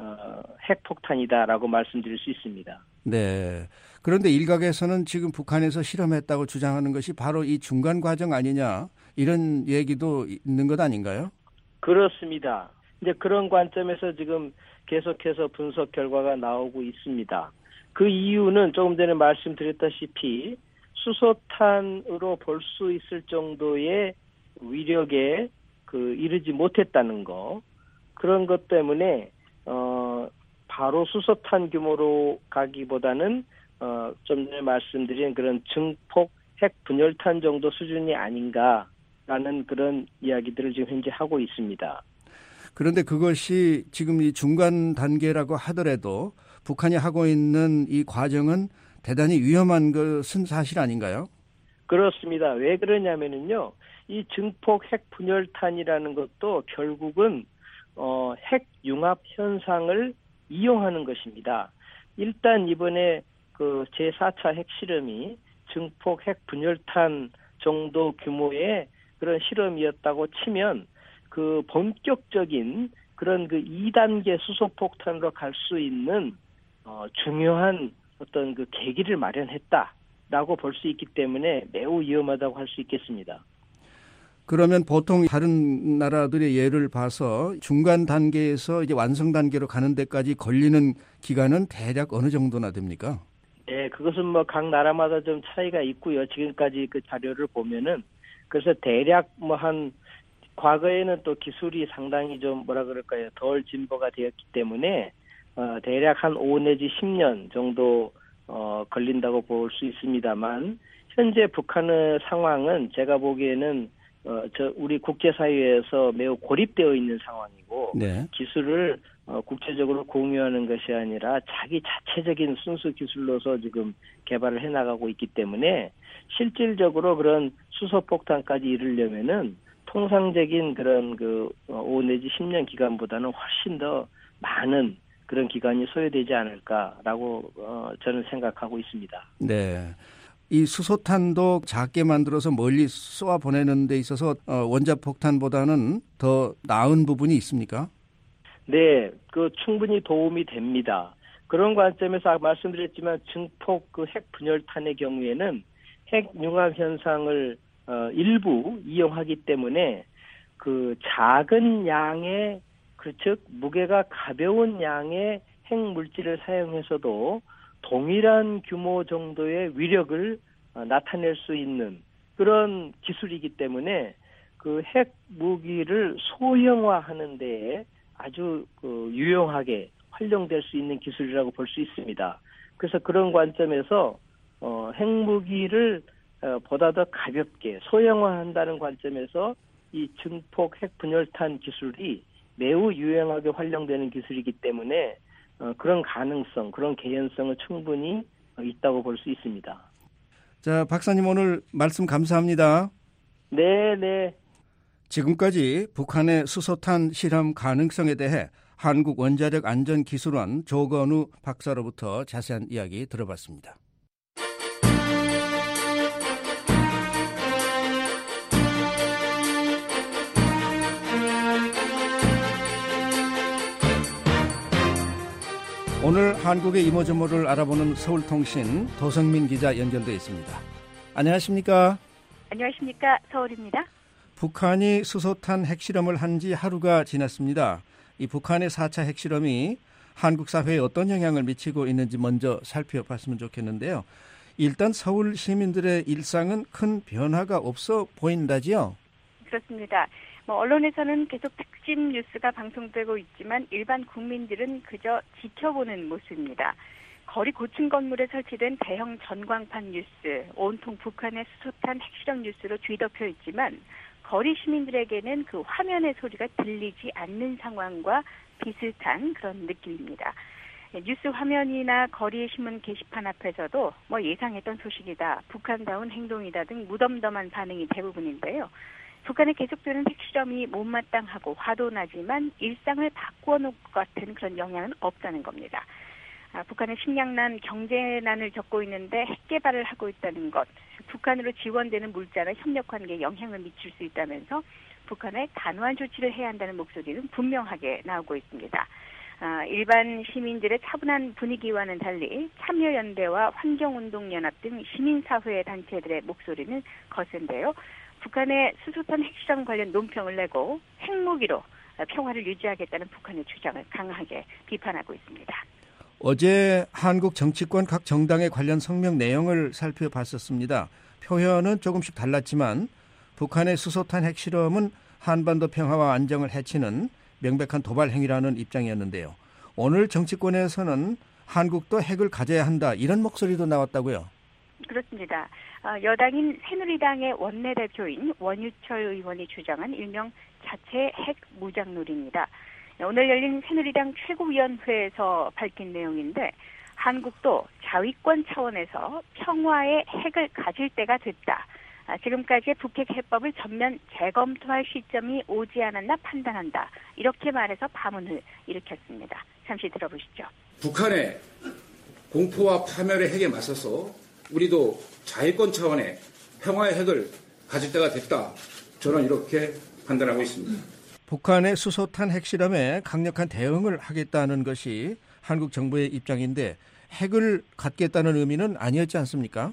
핵폭탄이다라고 말씀드릴 수 있습니다. 네. 그런데 일각에서는 지금 북한에서 실험했다고 주장하는 것이 바로 이 중간 과정 아니냐, 이런 얘기도 있는 것 아닌가요? 그렇습니다. 이제 그런 관점에서 지금 계속해서 분석 결과가 나오고 있습니다. 그 이유는 조금 전에 말씀드렸다시피 수소탄으로 볼 수 있을 정도의 위력에 이르지 못했다는 거, 그런 것 때문에 바로 수소탄 규모로 가기보다는 좀 전에 말씀드린 그런 증폭 핵분열탄 정도 수준이 아닌가라는 그런 이야기들을 지금 현재 하고 있습니다. 그런데 그것이 지금 이 중간 단계라고 하더라도 북한이 하고 있는 이 과정은 대단히 위험한 것은 사실 아닌가요? 그렇습니다. 왜 그러냐면은요, 이 증폭 핵분열탄이라는 것도 결국은 핵융합 현상을 이용하는 것입니다. 일단 이번에 그 제4차 핵실험이 증폭 핵분열탄 정도 규모의 그런 실험이었다고 치면 그 본격적인 그런 그 2단계 수소폭탄으로 갈 수 있는 중요한 어떤 그 계기를 마련했다라고 볼 수 있기 때문에 매우 위험하다고 할 수 있겠습니다. 그러면 보통 다른 나라들의 예를 봐서 중간 단계에서 이제 완성 단계로 가는 데까지 걸리는 기간은 대략 어느 정도나 됩니까? 네, 그것은 뭐 각 나라마다 좀 차이가 있고요. 지금까지 그 자료를 보면은 그래서 대략 뭐 한 과거에는 또 기술이 상당히 좀 뭐라 그럴까요, 덜 진보가 되었기 때문에 대략 한 5 내지 10년 정도 걸린다고 볼 수 있습니다만, 현재 북한의 상황은 제가 보기에는 우리 국제사회에서 매우 고립되어 있는 상황이고, 네. 기술을 국제적으로 공유하는 것이 아니라 자기 자체적인 순수 기술로서 지금 개발을 해나가고 있기 때문에 실질적으로 그런 수소폭탄까지 이르려면은 통상적인 그런 5 내지 10년 기간보다는 훨씬 더 많은 그런 기간이 소요되지 않을까라고 저는 생각하고 있습니다. 네. 이 수소탄도 작게 만들어서 멀리 쏘아 보내는 데 있어서 원자폭탄보다는 더 나은 부분이 있습니까? 네, 충분히 도움이 됩니다. 그런 관점에서 아까 말씀드렸지만 증폭 핵분열탄의 경우에는 핵융합 현상을 일부 이용하기 때문에 작은 양의, 즉 무게가 가벼운 양의 핵물질을 사용해서도 동일한 규모 정도의 위력을 나타낼 수 있는 그런 기술이기 때문에 핵무기를 소형화하는 데에 아주 유용하게 활용될 수 있는 기술이라고 볼 수 있습니다. 그래서 그런 관점에서 핵무기를 보다 더 가볍게 소형화한다는 관점에서 이 증폭 핵분열탄 기술이 매우 유용하게 활용되는 기술이기 때문에 그런 가능성, 그런 개연성은 충분히 있다고 볼 수 있습니다. 자, 박사님 오늘 말씀 감사합니다. 네. 지금까지 북한의 수소탄 실험 가능성에 대해 한국원자력안전기술원 조건우 박사로부터 자세한 이야기 들어봤습니다. 오늘 한국의 이모저모를 알아보는 서울통신 도성민 기자 연결되어 있습니다. 안녕하십니까? 안녕하십니까? 서울입니다. 북한이 수소탄 핵실험을 한 지 하루가 지났습니다. 이 북한의 4차 핵실험이 한국 사회에 어떤 영향을 미치고 있는지 먼저 살펴봤으면 좋겠는데요. 일단 서울 시민들의 일상은 큰 변화가 없어 보인다지요? 그렇습니다. 언론에서는 계속 특집 뉴스가 방송되고 있지만 일반 국민들은 그저 지켜보는 모습입니다. 거리 고층 건물에 설치된 대형 전광판 뉴스, 온통 북한의 수소탄 핵실험 뉴스로 뒤덮여 있지만 거리 시민들에게는 그 화면의 소리가 들리지 않는 상황과 비슷한 그런 느낌입니다. 뉴스 화면이나 거리의 신문 게시판 앞에서도 예상했던 소식이다, 북한다운 행동이다 등 무덤덤한 반응이 대부분인데요. 북한에 계속되는 핵실험이 못마땅하고 화도 나지만 일상을 바꾸어 놓을 것 같은 그런 영향은 없다는 겁니다. 북한은 식량난, 경제난을 겪고 있는데 핵 개발을 하고 있다는 것, 북한으로 지원되는 물자나 협력 관계에 영향을 미칠 수 있다면서 북한에 단호한 조치를 해야 한다는 목소리는 분명하게 나오고 있습니다. 일반 시민들의 차분한 분위기와는 달리 참여연대와 환경운동연합 등 시민사회 단체들의 목소리는 거센데요. 북한의 수소탄 핵실험 관련 논평을 내고 핵무기로 평화를 유지하겠다는 북한의 주장을 강하게 비판하고 있습니다. 어제 한국 정치권 각 정당의 관련 성명 내용을 살펴봤었습니다. 표현은 조금씩 달랐지만 북한의 수소탄 핵실험은 한반도 평화와 안정을 해치는 명백한 도발 행위라는 입장이었는데요. 오늘 정치권에서는 한국도 핵을 가져야 한다, 이런 목소리도 나왔다고요? 그렇습니다. 여당인 새누리당의 원내대표인 원유철 의원이 주장한 일명 자체 핵 무장놀이입니다. 오늘 열린 새누리당 최고위원회에서 밝힌 내용인데 한국도 자위권 차원에서 평화의 핵을 가질 때가 됐다. 지금까지의 북핵 해법을 전면 재검토할 시점이 오지 않았나 판단한다. 이렇게 말해서 파문을 일으켰습니다. 잠시 들어보시죠. 북한의 공포와 파멸의 핵에 맞서서 우리도 자위권 차원의 평화의 핵을 가질 때가 됐다. 저는 이렇게 판단하고 있습니다. 북한의 수소탄 핵실험에 강력한 대응을 하겠다는 것이 한국 정부의 입장인데 핵을 갖겠다는 의미는 아니었지 않습니까?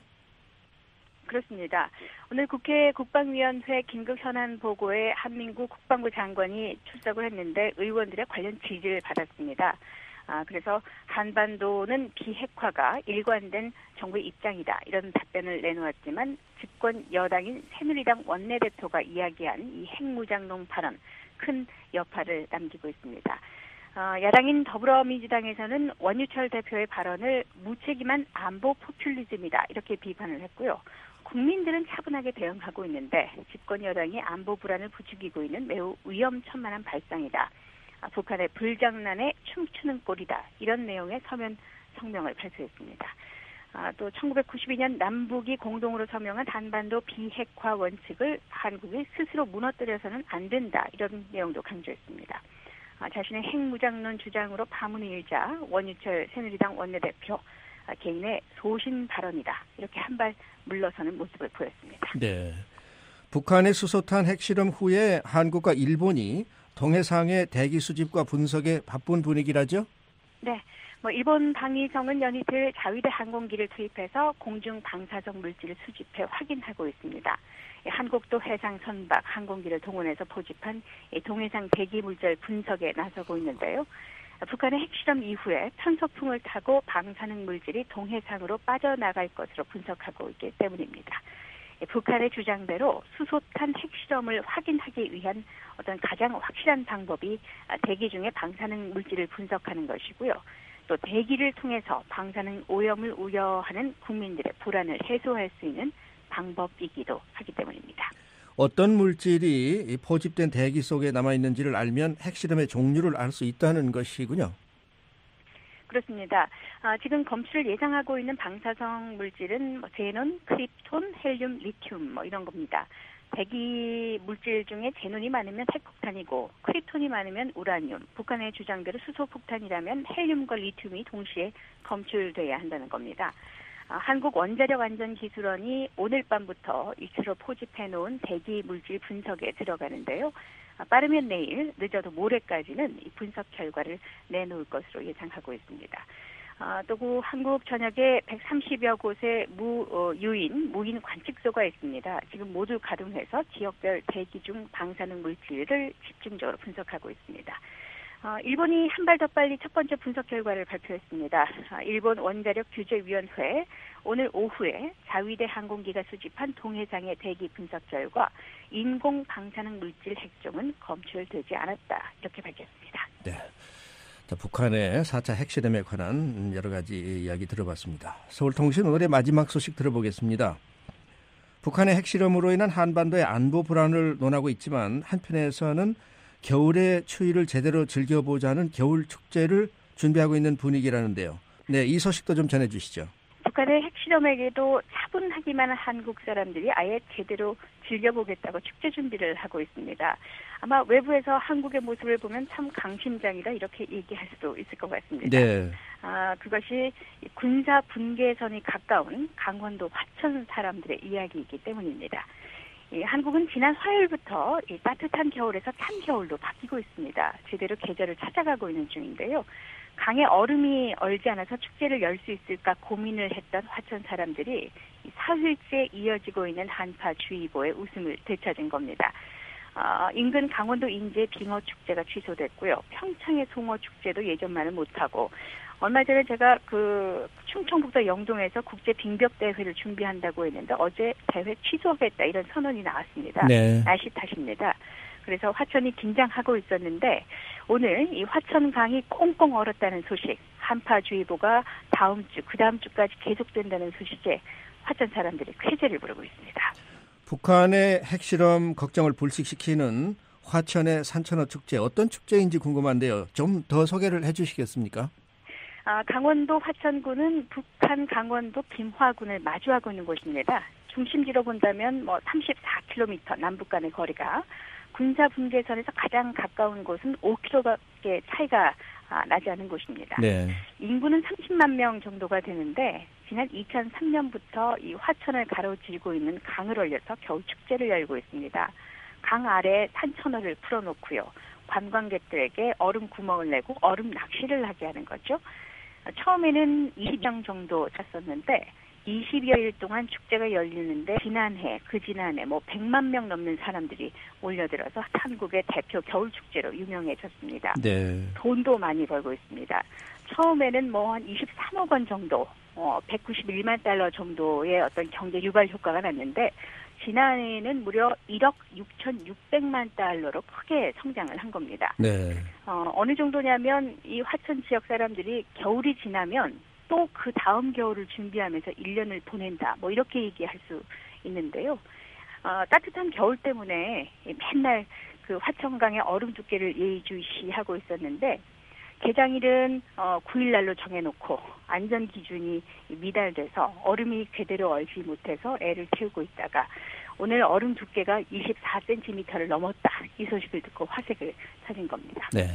그렇습니다. 오늘 국회 국방위원회 긴급 현안 보고에 한민구 국방부 장관이 출석을 했는데 의원들의 관련 지지를 받았습니다. 그래서 한반도는 비핵화가 일관된 정부의 입장이다, 이런 답변을 내놓았지만 집권 여당인 새누리당 원내대표가 이야기한 이 핵무장론 발언, 큰 여파를 남기고 있습니다. 야당인 더불어민주당에서는 원유철 대표의 발언을 무책임한 안보 포퓰리즘이다, 이렇게 비판을 했고요. 국민들은 차분하게 대응하고 있는데 집권 여당이 안보 불안을 부추기고 있는 매우 위험천만한 발상이다. 북한의 불장난에 춤추는 꼴이다, 이런 내용의 서면 성명을 발표했습니다. 또 1992년 남북이 공동으로 서명한 한반도 비핵화 원칙을 한국이 스스로 무너뜨려서는 안 된다, 이런 내용도 강조했습니다. 자신의 핵무장론 주장으로 파문이 일자 원유철 새누리당 원내대표 개인의 소신 발언이다, 이렇게 한 발 물러서는 모습을 보였습니다. 네, 북한의 수소탄 핵실험 후에 한국과 일본이 동해상의 대기 수집과 분석에 바쁜 분위기라죠? 네. 일본 방위성은 연이틀 자위대 항공기를 투입해서 공중 방사성 물질을 수집해 확인하고 있습니다. 한국도 해상 선박 항공기를 동원해서 포집한 동해상 대기 물질 분석에 나서고 있는데요. 북한의 핵실험 이후에 편서풍을 타고 방사능 물질이 동해상으로 빠져나갈 것으로 분석하고 있기 때문입니다. 북한의 주장대로 수소탄 핵실험을 확인하기 위한 어떤 가장 확실한 방법이 대기 중에 방사능 물질을 분석하는 것이고요. 또 대기를 통해서 방사능 오염을 우려하는 국민들의 불안을 해소할 수 있는 방법이기도 하기 때문입니다. 어떤 물질이 포집된 대기 속에 남아있는지를 알면 핵실험의 종류를 알 수 있다는 것이군요. 그렇습니다. 지금 검출을 예상하고 있는 방사성 물질은 제논, 크립톤, 헬륨, 리튬 이런 겁니다. 대기 물질 중에 제논이 많으면 핵폭탄이고 크립톤이 많으면 우라늄, 북한의 주장대로 수소폭탄이라면 헬륨과 리튬이 동시에 검출돼야 한다는 겁니다. 한국원자력안전기술원이 오늘 밤부터 이틀로 포집해놓은 대기 물질 분석에 들어가는데요. 빠르면 내일, 늦어도 모레까지는 이 분석 결과를 내놓을 것으로 예상하고 있습니다. 또 한국 전역에 130여 곳의 무인 관측소가 있습니다. 지금 모두 가동해서 지역별 대기 중 방사능 물질을 집중적으로 분석하고 있습니다. 일본이 한 발 더 빨리 첫 번째 분석 결과를 발표했습니다. 일본 원자력 규제위원회 오늘 오후에 자위대 항공기가 수집한 동해상의 대기 분석 결과 인공 방사능 물질 핵종은 검출되지 않았다. 이렇게 밝혔습니다. 네. 자, 북한의 4차 핵실험에 관한 여러 가지 이야기 들어봤습니다. 서울통신 오늘의 마지막 소식 들어보겠습니다. 북한의 핵실험으로 인한 한반도의 안보 불안을 논하고 있지만 한편에서는 겨울의 추위를 제대로 즐겨보자는 겨울 축제를 준비하고 있는 분위기라는데요. 네, 이 소식도 좀 전해주시죠. 북한의 핵실험에게도 차분하기만 한 한국 사람들이 아예 제대로 즐겨보겠다고 축제 준비를 하고 있습니다. 아마 외부에서 한국의 모습을 보면 참 강심장이다 이렇게 얘기할 수도 있을 것 같습니다. 네. 그것이 군사 분계선이 가까운 강원도 화천 사람들의 이야기이기 때문입니다. 한국은 지난 화요일부터 따뜻한 겨울에서 찬 겨울로 바뀌고 있습니다. 제대로 계절을 찾아가고 있는 중인데요. 강에 얼음이 얼지 않아서 축제를 열 수 있을까 고민을 했던 화천 사람들이 사흘째 이어지고 있는 한파주의보의 웃음을 되찾은 겁니다. 인근 강원도 인제 빙어축제가 취소됐고요. 평창의 송어축제도 예전만은 못하고 얼마 전에 제가 충청북도 영동에서 국제 빙벽 대회를 준비한다고 했는데 어제 대회 취소하겠다 이런 선언이 나왔습니다. 네. 날씨 탓입니다. 그래서 화천이 긴장하고 있었는데 오늘 이 화천강이 꽁꽁 얼었다는 소식, 한파주의보가 다음 주, 그 다음 주까지 계속된다는 소식에 화천 사람들이 쾌재를 부르고 있습니다. 북한의 핵실험 걱정을 불식시키는 화천의 산천어 축제, 어떤 축제인지 궁금한데요. 좀 더 소개를 해 주시겠습니까? 강원도 화천군은 북한 강원도 김화군을 마주하고 있는 곳입니다. 중심지로 본다면 34km 남북 간의 거리가 군사 분계선에서 가장 가까운 곳은 5km밖에 차이가 나지 않은 곳입니다. 네. 인구는 30만 명 정도가 되는데 지난 2003년부터 이 화천을 가로질고 있는 강을 올려서 겨울 축제를 열고 있습니다. 강 아래에 산천어를 풀어놓고요. 관광객들에게 얼음 구멍을 내고 얼음 낚시를 하게 하는 거죠. 처음에는 20명 정도 찼었는데 20여일 동안 축제가 열리는데 지난해 100만 명 넘는 사람들이 몰려들어서 한국의 대표 겨울축제로 유명해졌습니다. 네. 돈도 많이 벌고 있습니다. 처음에는 한 23억 원 정도, 191만 달러 정도의 어떤 경제 유발 효과가 났는데 지난해에는 무려 1억 6,600만 달러로 크게 성장을 한 겁니다. 네. 어느 정도냐면 이 화천 지역 사람들이 겨울이 지나면 또 그 다음 겨울을 준비하면서 1년을 보낸다. 이렇게 얘기할 수 있는데요. 따뜻한 겨울 때문에 맨날 그 화천강의 얼음 두께를 예의주시하고 있었는데 개장일은 9일 날로 정해놓고 안전 기준이 미달돼서 얼음이 제대로 얼지 못해서 애를 키우고 있다가 오늘 얼음 두께가 24cm를 넘었다. 이 소식을 듣고 화색을 찾은 겁니다. 네.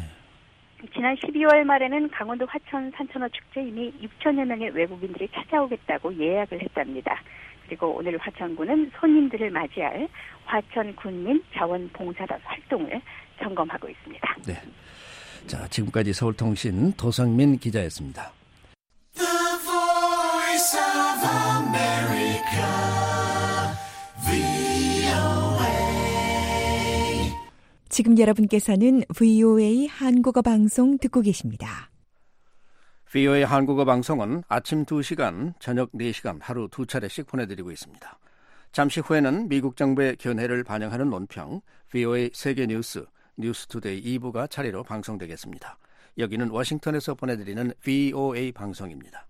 지난 12월 말에는 강원도 화천 산천어 축제 이미 6천여 명의 외국인들이 찾아오겠다고 예약을 했답니다. 그리고 오늘 화천군은 손님들을 맞이할 화천 군민 자원봉사단 활동을 점검하고 있습니다. 네. 자, 지금까지 서울통신 도성민 기자였습니다. The Voice of America, VOA. 지금 여러분께서는 VOA 한국어 방송 듣고 계십니다. VOA 한국어 방송은 아침 2시간, 저녁 4시간 하루 2차례씩 보내드리고 있습니다. 잠시 후에는 미국 정부의 견해를 반영하는 논평, VOA 세계뉴스, 뉴스투데이 2부가 차례로 방송되겠습니다. 여기는 워싱턴에서 보내드리는 VOA 방송입니다.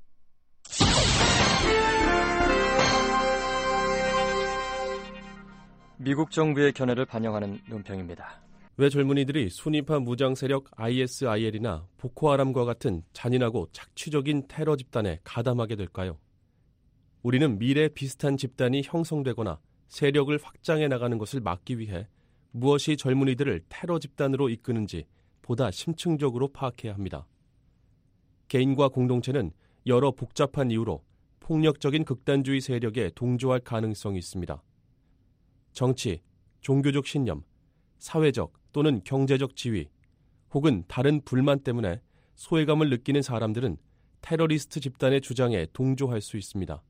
미국 정부의 견해를 반영하는 논평입니다. 왜 젊은이들이 순위파 무장 세력 ISIL이나 보코하람과 같은 잔인하고 착취적인 테러 집단에 가담하게 될까요? 우리는 미래 비슷한 집단이 형성되거나 세력을 확장해 나가는 것을 막기 위해 무엇이 젊은이들을 테러 집단으로 이끄는지 보다 심층적으로 파악해야 합니다. 개인과 공동체는 여러 복잡한 이유로 폭력적인 극단주의 세력에 동조할 가능성이 있습니다. 정치, 종교적 신념, 사회적 또는 경제적 지위 혹은 다른 불만 때문에 소외감을 느끼는 사람들은 테러리스트 집단의 주장에 동조할 수 있습니다.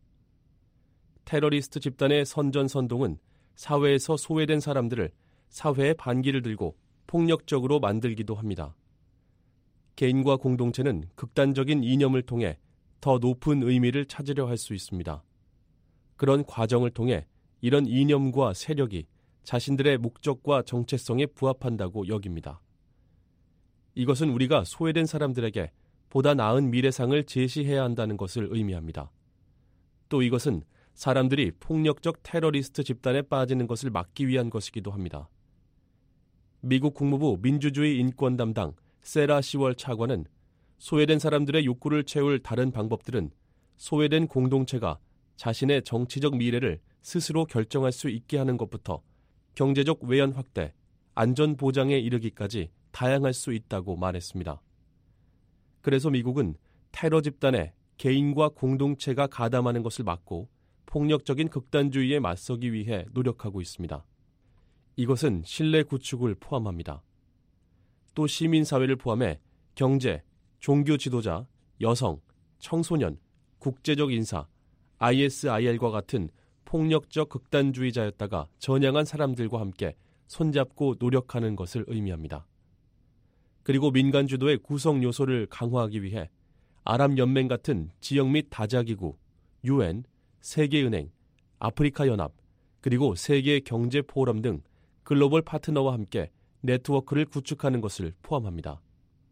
테러리스트 집단의 선전선동은 사회에서 소외된 사람들을 사회의 반기를 들고 폭력적으로 만들기도 합니다. 개인과 공동체는 극단적인 이념을 통해 더 높은 의미를 찾으려 할 수 있습니다. 그런 과정을 통해 이런 이념과 세력이 자신들의 목적과 정체성에 부합한다고 여깁니다. 이것은 우리가 소외된 사람들에게 보다 나은 미래상을 제시해야 한다는 것을 의미합니다. 또 이것은 사람들이 폭력적 테러리스트 집단에 빠지는 것을 막기 위한 것이기도 합니다. 미국 국무부 민주주의 인권 담당 세라 시월 차관은 소외된 사람들의 욕구를 채울 다른 방법들은 소외된 공동체가 자신의 정치적 미래를 스스로 결정할 수 있게 하는 것부터 경제적 외연 확대, 안전 보장에 이르기까지 다양할 수 있다고 말했습니다. 그래서 미국은 테러 집단에 개인과 공동체가 가담하는 것을 막고 폭력적인 극단주의에 맞서기 위해 노력하고 있습니다. 이것은 신뢰 구축을 포함합니다. 또 시민사회를 포함해 경제, 종교 지도자, 여성, 청소년, 국제적 인사, ISIL과 같은 폭력적 극단주의자였다가 전향한 사람들과 함께 손잡고 노력하는 것을 의미합니다. 그리고 민간 주도의 구성 요소를 강화하기 위해 아랍연맹 같은 지역 및 다자기구, UN, 세계은행, 아프리카연합, 그리고 세계경제포럼 등 글로벌 파트너와 함께 네트워크를 구축하는 것을 포함합니다.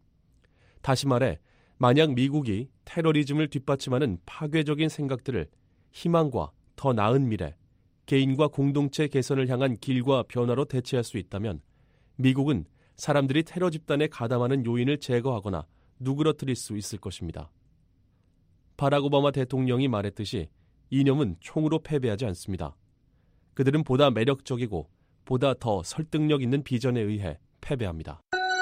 다시 말해, 만약 미국이 테러리즘을 뒷받침하는 파괴적인 생각들을 희망과 더 나은 미래, 개인과 공동체 개선을 향한 길과 변화로 대체할 수 있다면 미국은 사람들이 테러 집단에 가담하는 요인을 제거하거나 누그러뜨릴 수 있을 것입니다. 바락 오바마 대통령이 말했듯이 이념은 총으로 패배하지 않습니다. 그들은 보다 매력적이고 보다 더 설득력 있는 비전에 의해 패배합니다.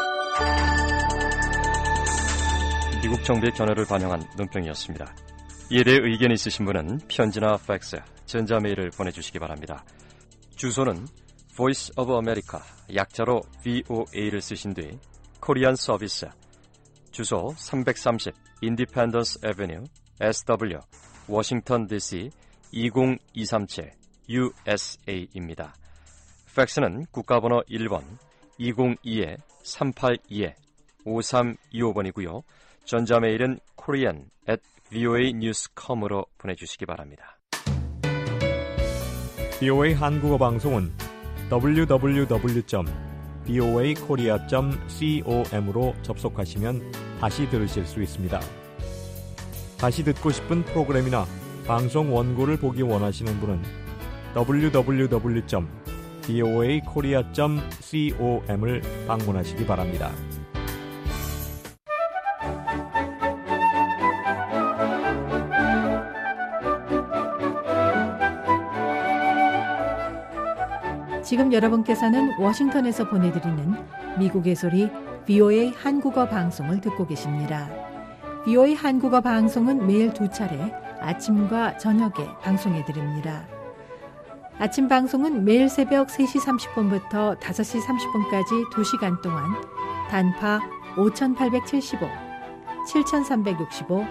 미국 정부의 견해를 반영한 논평이었습니다. 이에 대해 의견이 있으신 분은 편지나 팩스, 전자메일을 보내주시기 바랍니다. 주소는 Voice of America, 약자로 VOA를 쓰신 뒤 코리안 서비스, 주소 330 Independence Avenue, SW, 워싱턴 DC 20237 USA입니다. 팩스는 국가번호 1번 202-382-5325번이고요. 전자메일은 korean@voanews.com으로 보내주시기 바랍니다. VOA 한국어 방송은 www.voakorea.com으로 접속하시면 다시 들으실 수 있습니다. 다시 듣고 싶은 프로그램이나 방송 원고를 보기 원하시는 분은 www.voakorea.com을 방문하시기 바랍니다. 지금 여러분께서는 워싱턴에서 보내드리는 미국의 소리 VOA 한국어 방송을 듣고 계십니다. VOA 한국어 방송은 매일 2차례 아침과 저녁에 방송해드립니다. 아침 방송은 매일 새벽 3시 30분부터 5시 30분까지 2시간 동안 단파 5875, 7365,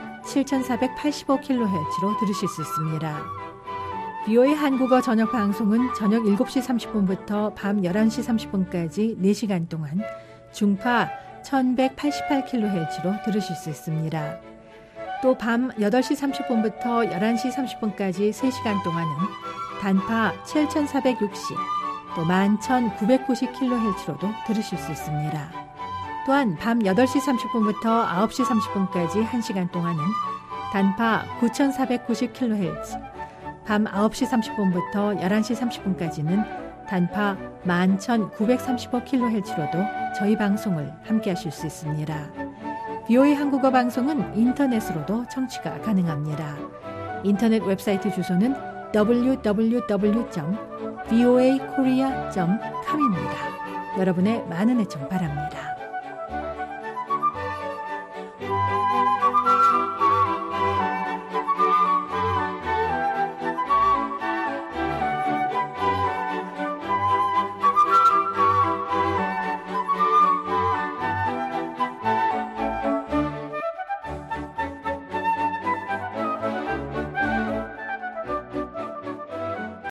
7485kHz로 들으실 수 있습니다. VOA 한국어 저녁 방송은 저녁 7시 30분부터 밤 11시 30분까지 4시간 동안 중파 1188kHz로 들으실 수 있습니다. 또 밤 8시 30분부터 11시 30분까지 3시간 동안은 단파 7460, 또 11990kHz로도 들으실 수 있습니다. 또한 밤 8시 30분부터 9시 30분까지 1시간 동안은 단파 9490kHz, 밤 9시 30분부터 11시 30분까지는 단파 11935kHz로도 저희 방송을 함께하실 수 있습니다. VOA 한국어 방송은 인터넷으로도 청취가 가능합니다. 인터넷 웹사이트 주소는 www.voakorea.com입니다. 여러분의 많은 애청 바랍니다.